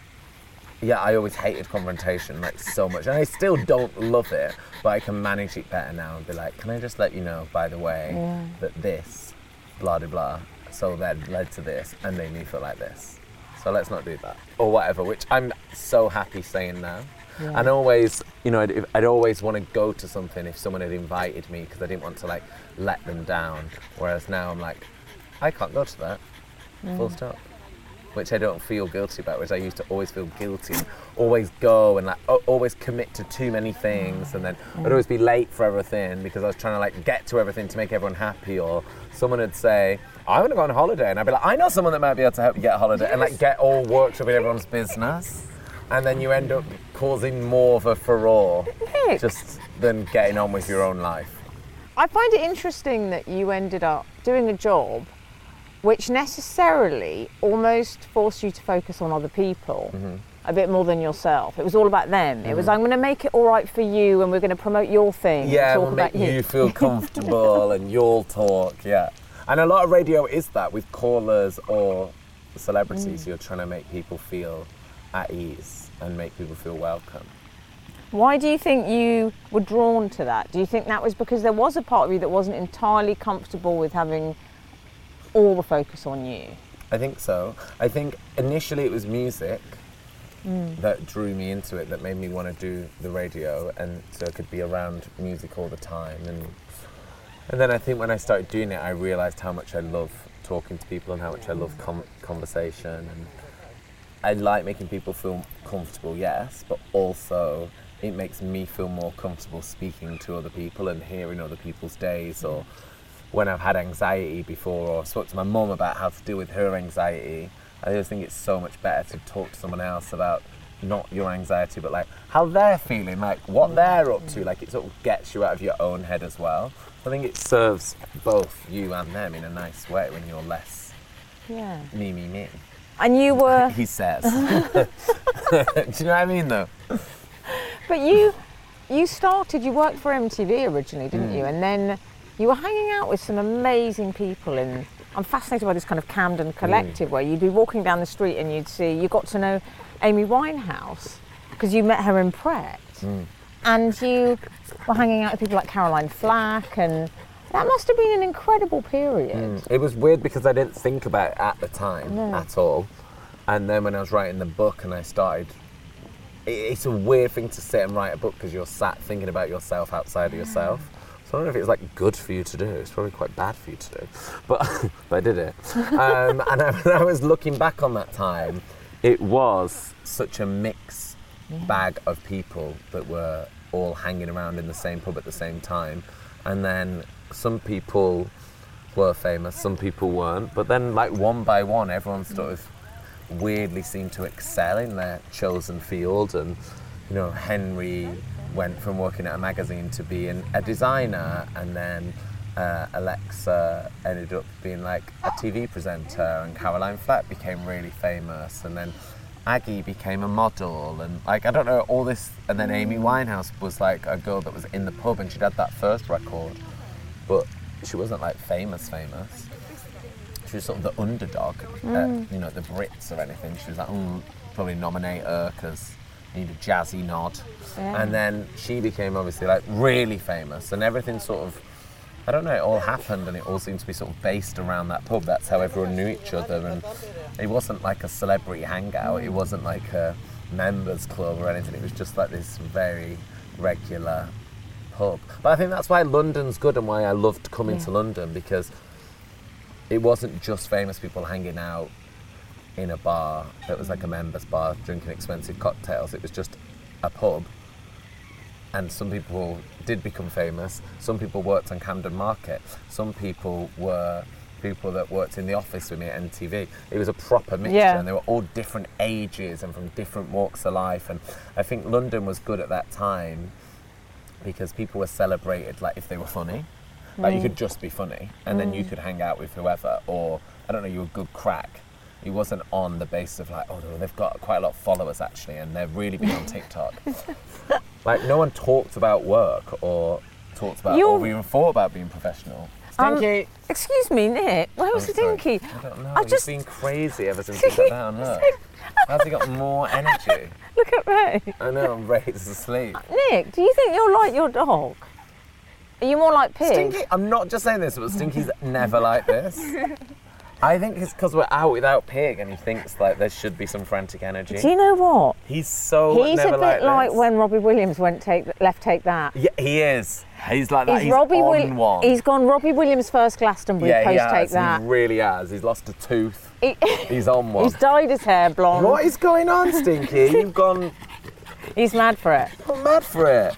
yeah, I always hated confrontation like so much, and I still don't love it, but I can manage it better now and be like, can I just let you know, by the way, Yeah. that this, blah, blah, blah, so that led to this and made me feel like this. So let's not do that. Or whatever, which I'm so happy saying now. Yeah. And always, you know, I'd, I'd always want to go to something if someone had invited me because I didn't want to like let them down. Whereas now I'm like, I can't go to that, full stop. Which I don't feel guilty about, which I used to always feel guilty and always go and like o- always commit to too many things, and then I'd always be late for everything because I was trying to like get to everything to make everyone happy. Or someone would say, I want to go on holiday, and I'd be like, I know someone that might be able to help you get a holiday, and like get all worked up in everyone's business, and then you end up causing more of a furore Nick. just than getting on with your own life. I find it interesting that you ended up doing a job which necessarily almost forced you to focus on other people Mm-hmm. a bit more than yourself. It was all about them. It was, I'm going to make it all right for you, and we're going to promote your thing. Yeah, and we'll talk make about you feel comfortable and you'll talk, yeah. And a lot of radio is that with callers or celebrities. Mm. You're trying to make people feel at ease and make people feel welcome. Why do you think you were drawn to that? Do you think that was because there was a part of you that wasn't entirely comfortable with having all the focus on you? I think so. I think initially it was music Mm. that drew me into it, that made me want to do the radio, and so I could be around music all the time. And and then I think when I started doing it, I realised how much I love talking to people and how much I love com- conversation. And I like making people feel comfortable, yes, but also it makes me feel more comfortable speaking to other people and hearing other people's days. Or when I've had anxiety before, or spoke to my mum about how to deal with her anxiety, I just think it's so much better to talk to someone else about not your anxiety, but like how they're feeling, like what they're up to. Like it sort of gets you out of your own head as well. I think it serves both you and them in a nice way when you're less Yeah. me, me, me. And you were... He says. Do you know what I mean, though? But you you started, you worked for M T V originally, didn't Mm. you? And then you were hanging out with some amazing people in... I'm fascinated by this kind of Camden collective where you'd be walking down the street and you'd see... You got to know Amy Winehouse because you met her in Pret. Mm. And you were hanging out with people like Caroline Flack, and that must have been an incredible period. Mm. It was weird because I didn't think about it at the time No. at all. And then when I was writing the book and I started... It, it's a weird thing to sit and write a book because you're sat thinking about yourself outside of yourself. So I don't know if it was like good for you to do. It's probably quite bad for you to do. But, but I did it. Um, and I, when I was looking back on that time, it was such a mixed bag of people that were all hanging around in the same pub at the same time. And then some people were famous, some people weren't. But then like one by one, everyone sort of weirdly seemed to excel in their chosen field. And, you know, Henry went from working at a magazine to being a designer, and then uh, Alexa ended up being like a T V presenter, and Caroline Flack became really famous, and then Aggie became a model, and like I don't know all this. And then Amy Winehouse was like a girl that was in the pub, and she'd had that first record, but she wasn't like famous famous. She was sort of the underdog, Mm. at, you know, the Brits or anything. She was like, mm, probably nominate her because need a jazzy nod. Yeah. And then she became obviously like really famous, and everything sort of, I don't know, it all happened, and it all seemed to be sort of based around that pub. That's how everyone knew each other, and it wasn't like a celebrity hangout. It wasn't like a members club or anything. It was just like this very regular pub. But I think that's why London's good and why I loved coming Yeah. to London, because it wasn't just famous people hanging out in a bar that was like a members bar drinking expensive cocktails. It was just a pub, and some people did become famous. Some people worked on Camden Market. Some people were people that worked in the office with me at M T V. It was a proper mixture, Yeah. and they were all different ages and from different walks of life. And I think London was good at that time because people were celebrated like if they were funny. Like you could just be funny, and then you could hang out with whoever, or I don't know, you were good crack. It wasn't on the basis of like, oh no, they've got quite a lot of followers actually, and they're really big on TikTok. Like no one talked about work or talked about You're- or even thought about being professional. Um, Stinky. excuse me, Nick. Where was Oh, sorry. Stinky? I don't know. I He's just been crazy ever since he sat down. Look, how's he got more energy? look at Ray. I know, Ray's asleep. Nick, do you think you're like your dog? Are you more like Pig? Stinky, I'm not just saying this, but Stinky's never like this. I think it's because we're out without Pig, and he thinks like there should be some frantic energy. Do you know what? He's so He's never a bit like, this. when Robbie Williams went take left take that. Yeah, he is. He's like that. He's, He's, Robbie on Will- one. He's gone Robbie Williams first Glastonbury yeah, post he take has. that. He really has. He's lost a tooth. He- He's on one. He's dyed his hair blonde. What is going on, Stinky? You've gone He's mad for it. I'm mad for it.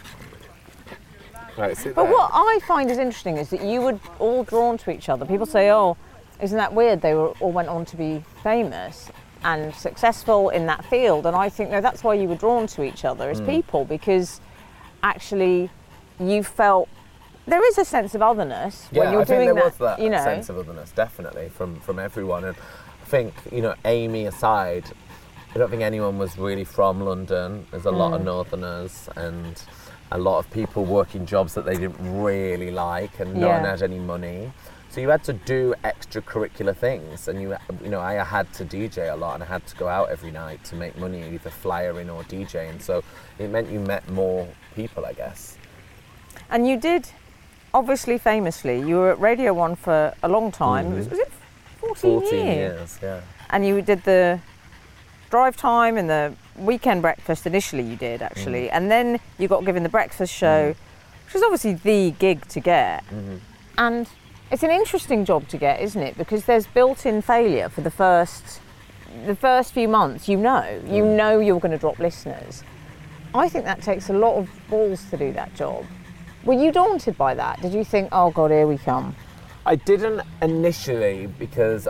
Right, sit But there. what I find is interesting is that you were all drawn to each other. People say, oh, isn't that weird? They were, all went on to be famous and successful in that field. And I think, no, that's why you were drawn to each other as people, because actually you felt there is a sense of otherness Yeah, when you're I think doing there that, was that you know. sense of otherness, definitely, from, from everyone. And I think, you know, Amy aside, I don't think anyone was really from London. There's a lot of northerners and a lot of people working jobs that they didn't really like, and no Yeah. one had any money. So you had to do extracurricular things, and you, you know, I had to D J a lot, and I had to go out every night to make money, either flyering or DJing. So it meant you met more people, I guess. And you did, obviously, famously, you were at Radio One for a long time. Mm-hmm. Was, was it fourteen, Fourteen years? years, yeah. And you did the drive time and the weekend breakfast initially you did, actually. And then you got given the breakfast show, which was obviously the gig to get. Mm-hmm. And it's an interesting job to get, isn't it? Because there's built-in failure for the first the first few months. You know, you know you're going to drop listeners. I think that takes a lot of balls to do that job. Were you daunted by that? Did you think, oh God, here we come? I didn't initially because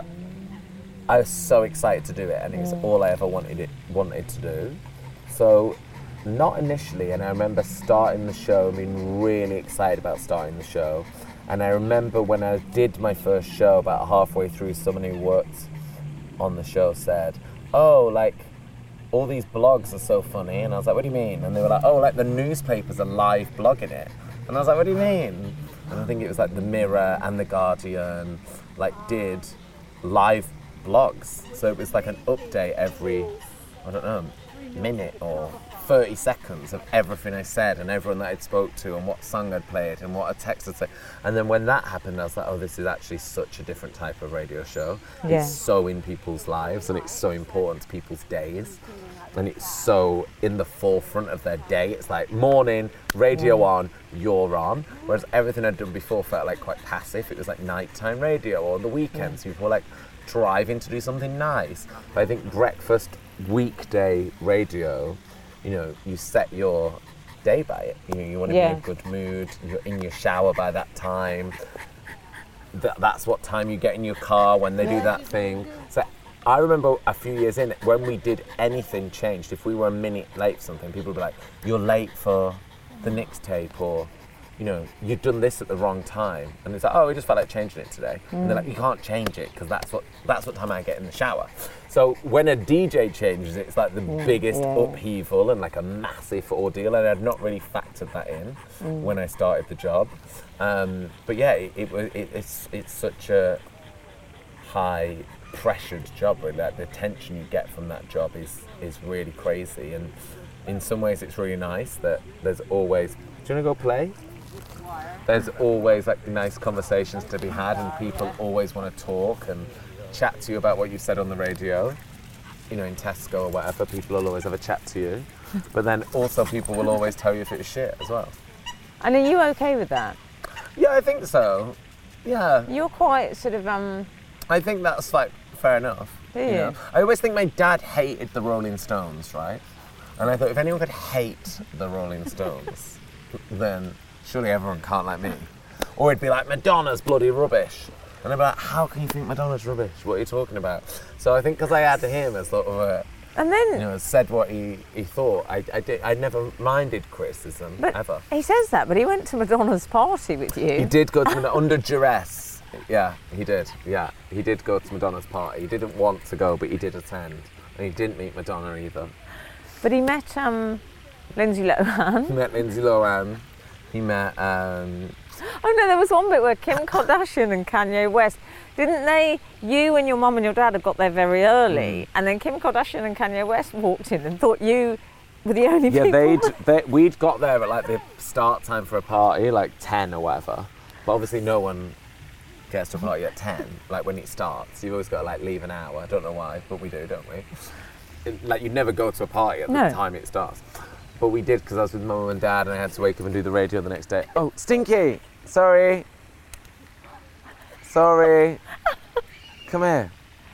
I was so excited to do it, and it was all I ever wanted it wanted to do. So, not initially. And I remember starting the show, being really excited about starting the show. And I remember when I did my first show, about halfway through, someone who worked on the show said, "Oh, like all these blogs are so funny." And I was like, "What do you mean?" And they were like, "Oh, like the newspapers are live blogging it." And I was like, "What do you mean?" And I think it was like the Mirror and the Guardian, like did live blogs. So it was like an update every, I don't know, minute or thirty seconds of everything I said and everyone that I'd spoke to and what song I'd played and what a text I'd say. And then when that happened, I was like, oh, this is actually such a different type of radio show. Yeah. It's so in people's lives and it's so important to people's days. And it's so in the forefront of their day. It's like morning, radio on, you're on. Whereas everything I'd done before felt like quite passive. It was like nighttime radio or on the weekends. People were like driving to do something nice. But I think breakfast weekday radio, you know, you set your day by it. You know, you want to Yeah. be in a good mood. You're in your shower by that time. Th- that's what time you get in your car when they do that thing. So I remember a few years in, when we did anything changed, if we were a minute late for something, people would be like, you're late for the next tape, or, you know, you've done this at the wrong time. And it's like, oh, we just felt like changing it today. Mm. And they're like, you can't change it, because that's what that's what time I get in the shower. So when a D J changes it, it's like the Mm, biggest yeah. upheaval and like a massive ordeal, and I'd not really factored that in Mm. when I started the job. Um, but yeah, it, it, it, it's, it's such a high pressured job, really. Like the tension you get from that job is is really crazy, and in some ways it's really nice that there's always, do you want to go play? There's always like nice conversations to be had, and people always want to talk and chat to you about what you said on the radio. You know, in Tesco or whatever, people will always have a chat to you, but then also people will always tell you if it's shit as well. And are you okay with that? Yeah, I think so. Yeah, You're quite sort of um. I think that's like fair enough. Do you? I always think my dad hated the Rolling Stones, right? And I thought if anyone could hate the Rolling Stones, then surely everyone can't like me. Or it'd be like, Madonna's bloody rubbish. And they'd be like, how can you think Madonna's rubbish? What are you talking about? So I think because I had him as sort of a, and then, you know, said what he, he thought, I, I, did, I never minded criticism, but ever. He says that, but he went to Madonna's party with you. He did go to Madonna under duress. Yeah, he did. Yeah, he did go to Madonna's party. He didn't want to go, but he did attend. And he didn't meet Madonna either. But he met um, Lindsay Lohan. He met Lindsay Lohan. He met... Um, oh no, there was one bit where Kim Kardashian and Kanye West, didn't they, you and your mum and your dad had got there very early, mm. and then Kim Kardashian and Kanye West walked in and thought you were the only yeah, people... Yeah, they, we'd got there at like the start time for a party, like ten or whatever. But obviously no one gets to a party at ten, like when it starts. You've always got to like leave an hour. I don't know why, but we do, don't we? It, like you'd never go to a party at no. the time it starts. But we did because I was with mum and dad and I had to wake up and do the radio the next day. Oh, Stinky! Sorry. Sorry. Come here.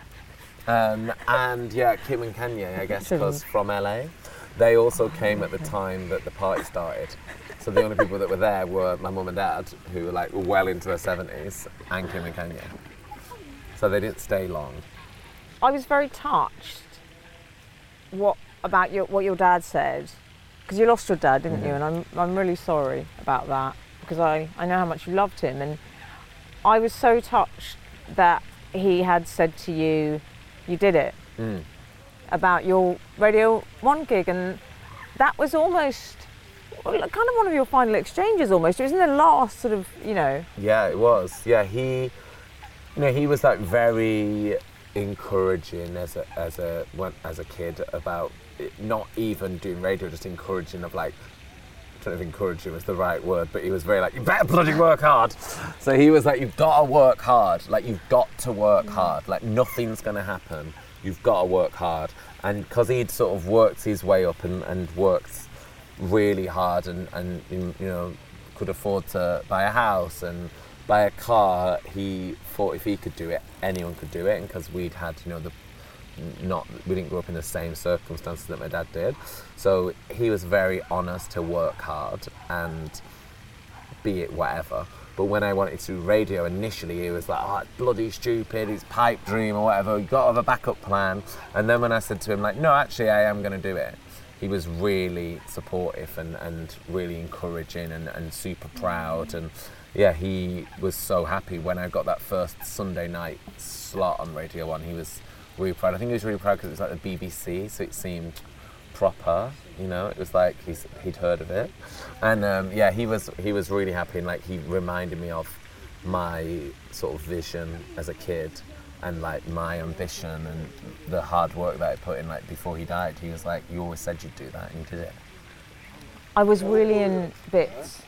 Um, and yeah, Kim and Kanye, I guess, because from L A, they also came at the time that the party started. So the only people that were there were my mum and dad, who were like well into their seventies, and Kim and Kanye. So they didn't stay long. I was very touched what about your, what your dad said, because you lost your dad, didn't mm-hmm. you? And I'm I'm really sorry about that, because I, I know how much you loved him, and I was so touched that he had said to you, you did it, mm. about your Radio one gig, and that was almost kind of one of your final exchanges almost. It was in the last sort of, you know. Yeah, it was. Yeah, he, you know, he was like very encouraging as a as a as a kid about it, not even doing radio, just encouraging of like, I don't know if encouraging was the right word, but he was very like, you better bloody work hard. So he was like, you've got to work hard. Like, you've got to work hard. Like, nothing's going to happen. You've got to work hard. And because he'd sort of worked his way up and, and worked really hard and, and, you know, could afford to buy a house and buy a car, he thought if he could do it, anyone could do it. And because we'd had, you know, the not we didn't grow up in the same circumstances that my dad did, so he was very honest to work hard and be it whatever. But when I wanted to do radio initially, he was like, oh, it's bloody stupid, it's pipe dream or whatever, you've got to have a backup plan. And then when I said to him like, no, actually I am going to do it, he was really supportive and, and really encouraging and, and super proud. And yeah, he was so happy when I got that first Sunday night slot on Radio one. He was really proud. I think he was really proud because it was like the B B C, so it seemed proper, you know. It was like he's, he'd heard of it, and um, yeah, he was he was really happy, and like he reminded me of my sort of vision as a kid, and like my ambition and the hard work that I put in. Like before he died, he was like, "You always said you'd do that, and you did it." I was really in bits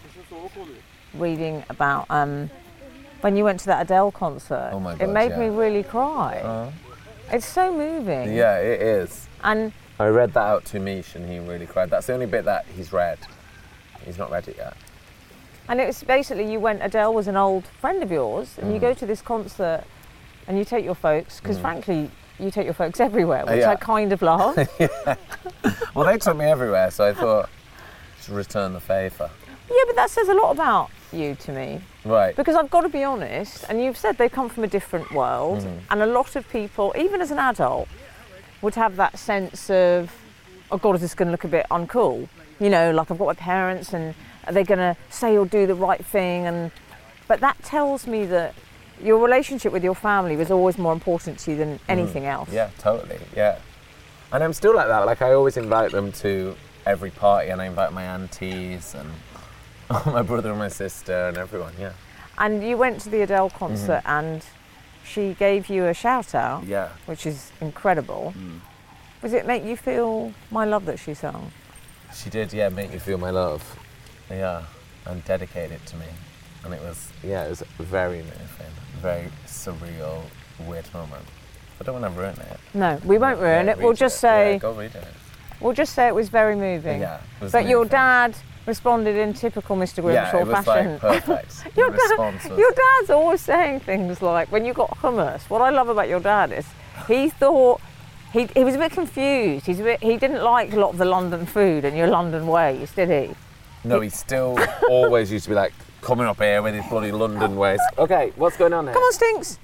reading about um, when you went to that Adele concert. Oh my God, it made yeah. me really cry. Uh-huh. It's so moving. Yeah, it is. And I read that out to Mish and he really cried. That's the only bit that he's read. He's not read it yet. And it was basically, you went, Adele was an old friend of yours, and mm. you go to this concert and you take your folks, because mm. frankly, you take your folks everywhere, which uh, yeah. I kind of love. yeah. Well, they took me everywhere, so I thought, to return the favour. Yeah, but that says a lot about you to me. Right. Because I've got to be honest, and you've said they come from a different world, mm. and a lot of people, even as an adult, would have that sense of, oh God, is this going to look a bit uncool? You know, like I've got my parents and are they going to say or do the right thing? And but that tells me that your relationship with your family was always more important to you than anything mm. else. Yeah, totally, yeah. And I'm still like that. Like I always invite them to every party, and I invite my aunties and my brother and my sister and everyone, yeah. And you went to the Adele concert mm-hmm. and she gave you a shout out, yeah, which is incredible. Mm. Does it make you feel My Love that she sung? She did, yeah, Make You Feel My Love. Yeah, and dedicate it to me. And it was, yeah, it was very moving, very surreal, weird moment. I don't want to ruin it. No, we won't ruin yeah, it. We'll just it. say... Yeah, go read it. We'll just say it was very moving. Yeah, it was But moving. your dad responded in typical Mister Grimshaw yeah, it was fashion. Like perfect. your, dad, was... your dad's always saying things like, when you got hummus, what I love about your dad is he thought, he he was a bit confused. He's a bit, he didn't like a lot of the London food and your London ways, did he? No, he, he still always used to be like, coming up here with his bloody London ways. Okay, what's going on here? Come on, Stinks.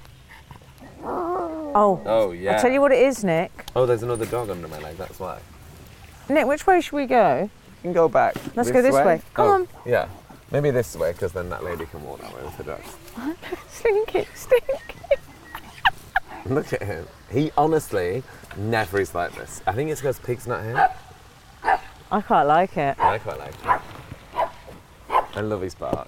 Oh. Oh, yeah. I'll tell you what it is, Nick. Oh, there's another dog under my leg, that's why. Nick, which way should we go? You can go back. Let's go this way. Come oh, on. Yeah. Maybe this way, because then that lady can walk that way with her dogs. Stinky, stinky. Look at him. He honestly never is like this. I think it's because Pig's not here. I quite like it. I quite like it. I love his bark.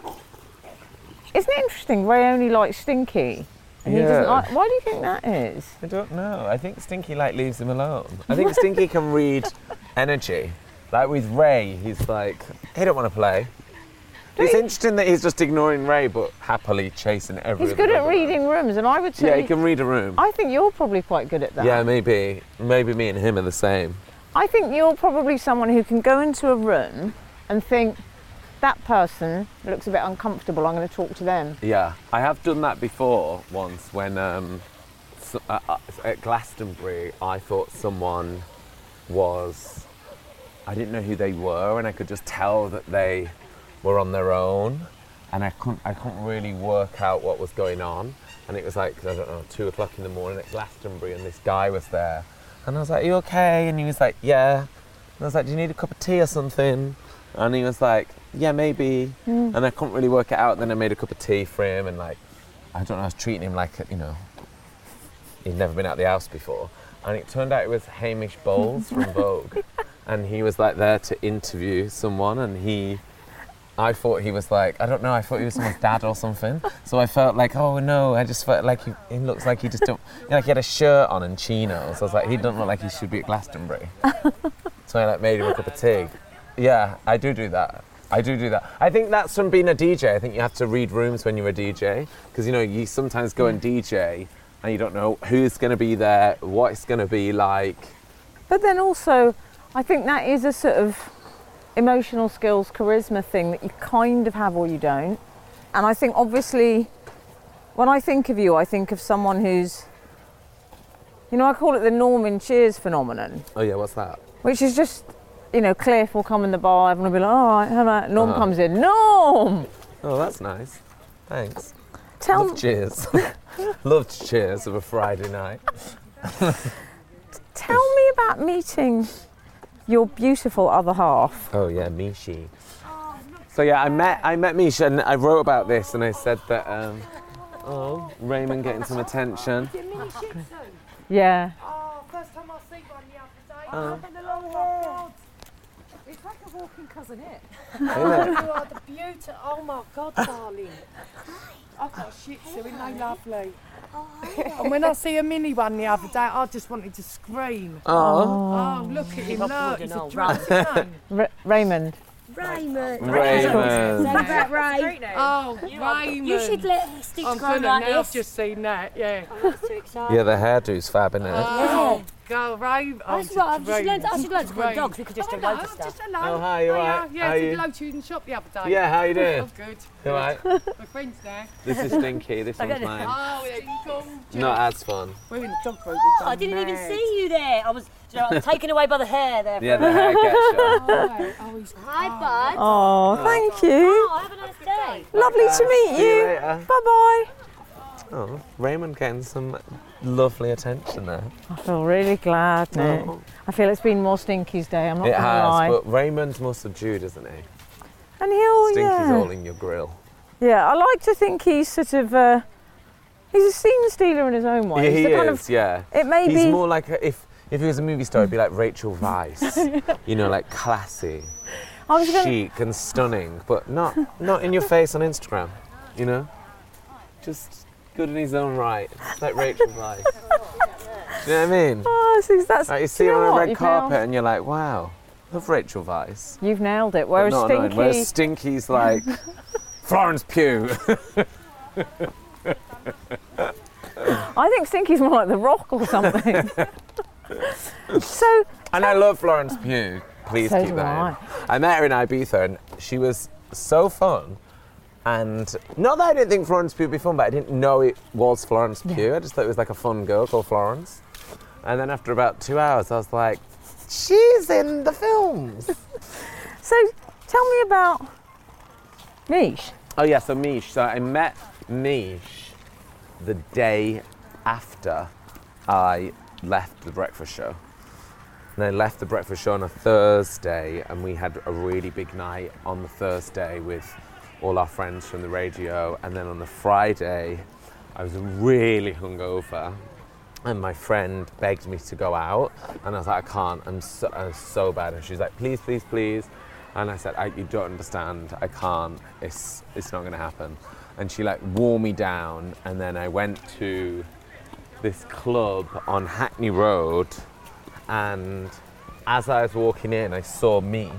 Isn't it interesting? Ray only likes Stinky. And he Yeah. doesn't like. Why do you think that is? I don't know. I think Stinky like leaves him alone. I think Stinky can read energy. Like with Ray, he's like, he don't want to play. It's interesting that he's just ignoring Ray, but happily chasing every He's other good at dog around. reading rooms, and I would say. Yeah, he can read a room. I think you're probably quite good at that. Yeah, maybe. Maybe me and him are the same. I think you're probably someone who can go into a room and think, that person looks a bit uncomfortable, I'm going to talk to them. Yeah, I have done that before once when um, so, uh, uh, at Glastonbury I thought someone was, I didn't know who they were, and I could just tell that they were on their own, and I couldn't, I couldn't really work out what was going on. And it was like, I don't know, two o'clock in the morning at Glastonbury, and this guy was there, and I was like, "Are you okay?" And he was like, "Yeah." And I was like, "Do you need a cup of tea or something?" And he was like, "Yeah, maybe." Mm. And I couldn't really work it out. Then I made a cup of tea for him, and like, I don't know, I was treating him like, you know, he'd never been out the house before. And it turned out it was Hamish Bowles from Vogue, and he was like there to interview someone, and he, I thought he was like, I don't know, I thought he was someone's dad or something. So I felt like, oh no, I just felt like he, he looks like he just don't, you know, like he had a shirt on and chinos. I was like, he doesn't look like he should be at Glastonbury. So I like made him a cup of tea. Yeah, I do do that. I do do that. I think that's from being a D J. I think you have to read rooms when you're a D J, because you know you sometimes go and D J and you don't know who's going to be there, what it's going to be like. But then also, I think that is a sort of emotional skills, charisma thing that you kind of have or you don't. And I think obviously, when I think of you, I think of someone who's, you know, I call it the Norm in Cheers phenomenon. Oh yeah, what's that? Which is just, you know, Cliff will come in the bar, everyone will be like, all right, how about Norm Uh-huh. comes in, Norm! Oh, that's nice. Thanks. Tell Loved Cheers. Loved Cheers of a Friday night. Tell me about meeting your beautiful other half. Oh yeah, Mishi. So yeah, I met I met Misha, and I wrote about this, and I said that um, oh, Raymond getting some attention. Yeah. Oh, first time I see one the other day. Oh. Oh, my God. It's like a walking cousin, it? Isn't Oh, it? you are the beauty. Oh my God, darling. I've got a shih tzu, isn't they lovely? And when I see a mini one the other day, I just wanted to scream. Oh. Oh, look at him, Got look. blood It's and a all dramatic name. Ra- Raymond. Raymond. Raymond. Say that, Ray. Oh, You, are- Raymond. you should let Stitch I'm grow gonna like now. I've this. just seen that, yeah. Oh, that's too exciting. Yeah, the hairdo's fab, innit? Oh, go, Raymond. Oh, That's right, I've just learned, I should learn to grow Raymond. dogs. We could just Oh, do hello, loads of stuff. just hello. Oh, hi, you Hiya. alright? Yeah, How I are did you? low to you in the shop the other day. Yeah, how you doing? Oh, good. You alright? We're friends now. This is Stinky, this one's Okay. mine. Oh, yeah, you gorgeous. Not as fun. We're in the dog group. Oh, I didn't even see you there. I was, you know, I was taken away by the hair there. Yeah, the hair gets you. Oh, oh, he's Hi, bud. Oh, thank you. Oh, have a nice day. Lovely to meet See you you. later. Bye-bye. Oh, Raymond getting some lovely attention there. I feel really glad, Nick. Oh. I feel it's been more Stinky's day, I'm not It going to has, lie. but Raymond's more subdued, isn't he? And he'll, Stinky's yeah. all in your grill. Yeah, I like to think he's sort of, uh, he's a scene stealer in his own way. Yeah, He's he the kind is, of, yeah. It may He's be... more like, a, if, if he was a movie star, he'd be like Rachel Weisz. You know, like classy, I was gonna, chic and stunning, but not, not in your face on Instagram, you know? Just good in his own right, like Rachel Weisz. Do you know what I mean? Oh, see, that's... Like you do see you her know on a what? red You've carpet nailed- and you're like, wow, love Rachel Weisz. You've nailed it. But Whereas not annoying. Stinky... Whereas Stinky's like, Florence Pugh. I think Stinky's more like The Rock or something. So, And I love Florence Pugh. Please So keep do that I. in. I met her in Ibiza and she was so fun. And not that I didn't think Florence Pugh would be fun, but I didn't know it was Florence Pugh. I just thought it was like a fun girl called Florence. And then after about two hours, I was like, she's in the films. so tell me about Mish. Oh yeah, so Mish. So I met Mish the day after I left the breakfast show. And I left the breakfast show on a Thursday, and we had a really big night on the Thursday with all our friends from the radio. And then on the Friday, I was really hungover, and my friend begged me to go out, and I was like, I can't, I'm so, I'm so bad. And she's like, please, please, please. And I said, I, you don't understand, I can't, it's, it's not gonna happen. And she like wore me down, and then I went to this club on Hackney Road, and as I was walking in, I saw Mish,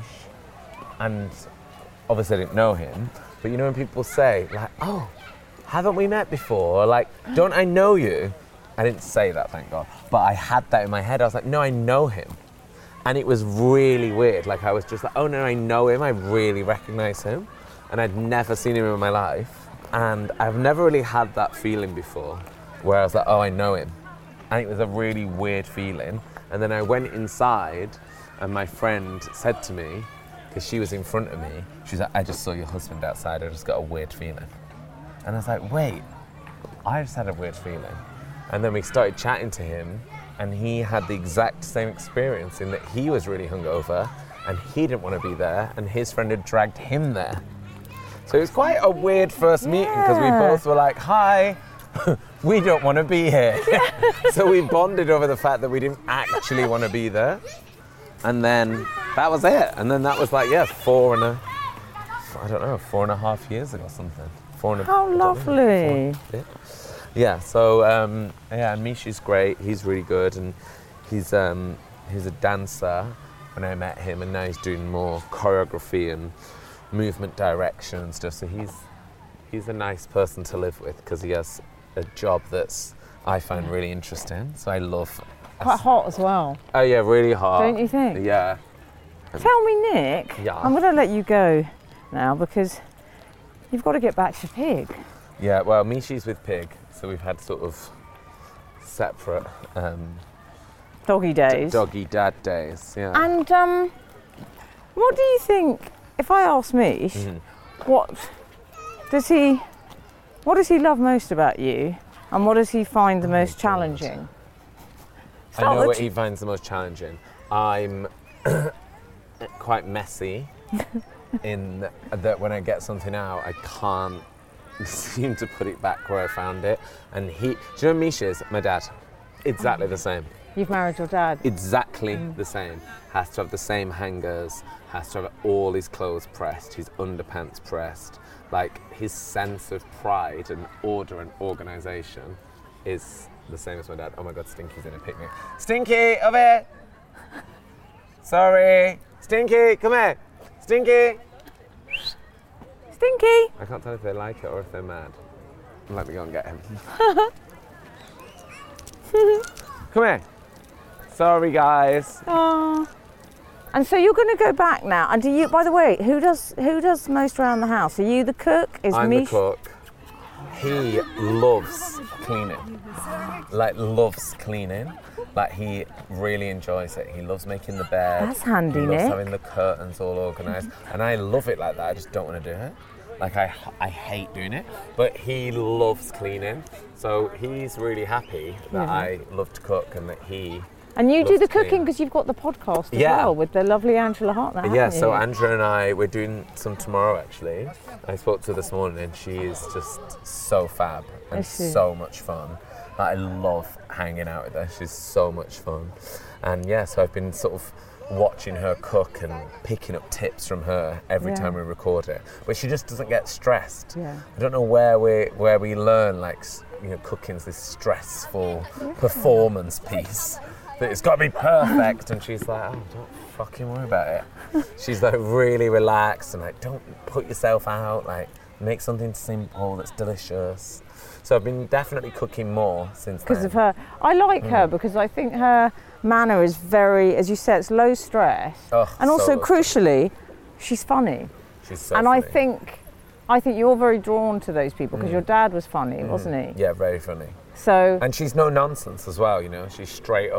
and obviously I didn't know him, but you know when people say, like, oh, haven't we met before? Or like, don't I know you? I didn't say that, thank God, but I had that in my head. I was like, no, I know him. And it was really weird. Like, I was just like, oh no, I know him, I really recognize him. And I'd never seen him in my life. And I've never really had that feeling before, where I was like, oh, I know him. And it was a really weird feeling. And then I went inside, and my friend said to me, because she was in front of me, she was like, I just saw your husband outside, I just got a weird feeling. And I was like, wait, I just had a weird feeling. And then we started chatting to him, and he had the exact same experience in that he was really hungover, and he didn't want to be there, and his friend had dragged him there. So it was quite a weird first meeting, because we both were like, hi, we don't want to be here. So we bonded over the fact that we didn't actually want to be there. And then that was it. And then that was like, yeah, four and a, I don't know, four and a half years ago or something. Four and a, How lovely. Four, yeah. yeah, so, um, yeah, Mish is great. He's really good. And he's, um, he's a dancer when I met him. And now he's doing more choreography and movement direction and stuff. So he's, he's a nice person to live with, because he has a job that's I find really interesting. So I love. Quite hot as well. Oh yeah, really hot. Don't you think? Yeah. Tell me, Nick. Yeah. I'm going to let you go now, because you've got to get back to Pig. Yeah. Well, Mishi's with Pig, so we've had sort of separate um, doggy days. D- doggy dad days. Yeah. And um, what do you think? If I ask Mish, mm-hmm. what does he? What does he love most about you, and what does he find the oh most challenging? I know what he finds the most challenging. I'm quite messy in that when I get something out, I can't seem to put it back where I found it. And he, do you know Mish is? My dad. Exactly the same. You've married your dad? Exactly mm. the same. Has to have the same hangers, has to have all his clothes pressed, his underpants pressed. Like, his sense of pride and order and organisation is the same as my dad. Oh my God, Stinky's in a picnic. Stinky, over here! Sorry! Stinky, come here! Stinky! Stinky! I can't tell if they like it or if they're mad. Let me go and get him. Come here. Sorry, guys. Aww. And so you're going to go back now. And do you? By the way, who does who does most around the house? Are you the cook? Is I'm Mish? the cook. He loves cleaning. Like loves cleaning. Like he really enjoys it. He loves making the bed. That's handy, He loves Nick. having the curtains all organised, and I love it like that. I just don't want to do it. Like I, I hate doing it. But he loves cleaning, so he's really happy that Yeah. I love to cook and that he. And you do loves the to clean. cooking because you've got the podcast as Yeah. well with the lovely Angela Hart there, Yeah, haven't so you? Andrea and I, we're doing some tomorrow actually. I spoke to her this morning and she is just so fab and Is she? so much fun. Like, I love hanging out with her, she's so much fun. And yeah, so I've been sort of watching her cook and picking up tips from her every Yeah. time we record it. But she just doesn't get stressed. Yeah. I don't know where we where we learn like, you know, cooking's this stressful performance piece. That it's got to be perfect, and she's like, oh, don't fucking worry about it. She's like really relaxed and like, don't put yourself out, like make something simple that's delicious. So I've been definitely cooking more since then. Because of her. I like her Mm. because I think her manner is very, as you said, it's low stress. Oh, and so also, low crucially, she's funny. She's so and funny. I think I think you're very drawn to those people because Mm. your dad was funny, Mm. wasn't he? Yeah, very funny. So And she's no nonsense as well, you know, she's straight up.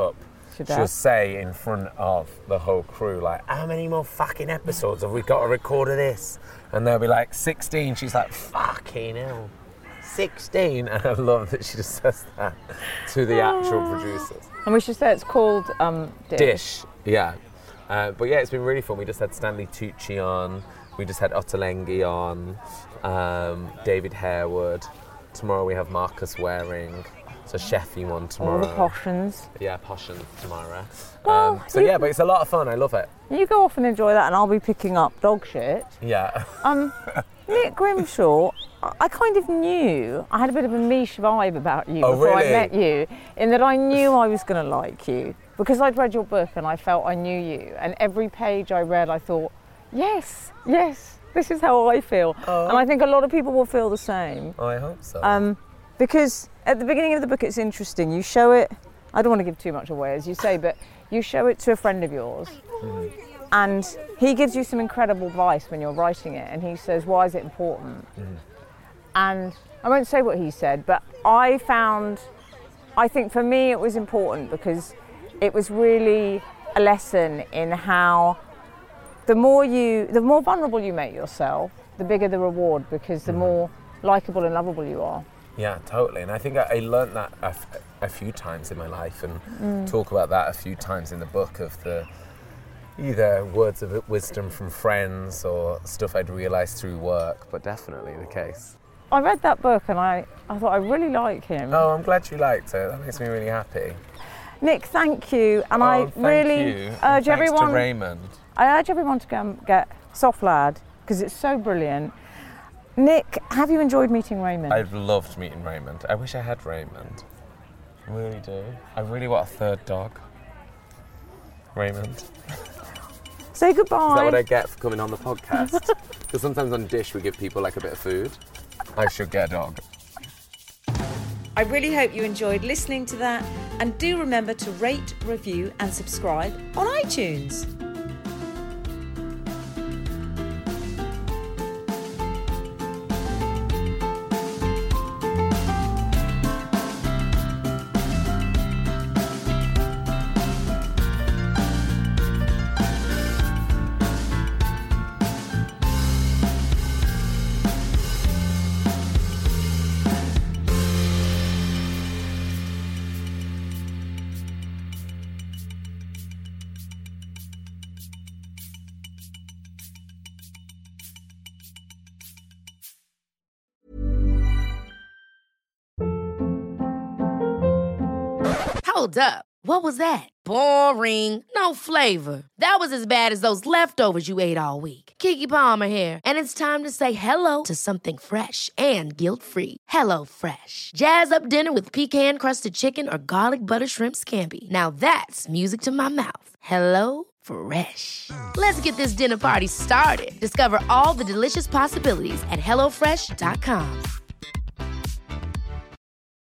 Should she'll say in front of the whole crew, like, how many more fucking episodes have we got to record of this? And they'll be like, sixteen. She's like, fucking hell, sixteen. And I love that she just says that to the actual producers. And we should say it's called um, Dish. Dish, yeah. Uh, but yeah, it's been really fun. We just had Stanley Tucci on, we just had Ottolenghi on, um, David Harewood. Tomorrow we have Marcus Waring. So Sheffy one tomorrow. All the potions. Yeah, potions tomorrow. Well, um, so you- yeah, but it's a lot of fun. I love it. You go off and enjoy that, and I'll be picking up dog shit. Yeah. Um, Nick Grimshaw, I I kind of knew I had a bit of a niche vibe about you Oh, before really? I met you, in that I knew I was going to like you because I'd read your book and I felt I knew you. And every page I read, I thought, yes, yes, this is how I feel. Oh. And I think a lot of people will feel the same. I hope so. Um, because at the beginning of the book, it's interesting. You show it. I don't want to give too much away, as you say, but you show it to a friend of yours. Mm. And he gives you some incredible advice when you're writing it, and he says, why is it important? Mm. And I won't say what he said, but I found, I think for me it was important because it was really a lesson in how the more you, the more vulnerable you make yourself, the bigger the reward, because the Mm. more likeable and lovable you are. Yeah, totally. And I think I, I learned that a, f- a few times in my life, and Mm. talk about that a few times in the book, of the either words of wisdom from friends or stuff I'd realised through work, but definitely the case. I read that book and I, I thought I really like him. Oh, I'm glad you liked it. That makes me really happy. Nick, thank you. And Oh, I thank really you. And urge thanks everyone. to Raymond. I urge everyone to go and get Soft Lad because it's so brilliant. Nick, have you enjoyed meeting Raymond? I've loved meeting Raymond. I wish I had Raymond. I really do. I really want a third dog. Raymond. Say goodbye. Is that what I get for coming on the podcast? Because sometimes on Dish we give people like a bit of food. I should get a dog. I really hope you enjoyed listening to that, and do remember to rate, review and subscribe on iTunes. Hold up. What was that? Boring. No flavor. That was as bad as those leftovers you ate all week. Keke Palmer here, and it's time to say hello to something fresh and guilt-free. Hello Fresh. Jazz up dinner with pecan-crusted chicken or garlic butter shrimp scampi. Now that's music to my mouth. Hello Fresh. Let's get this dinner party started. Discover all the delicious possibilities at hello fresh dot com.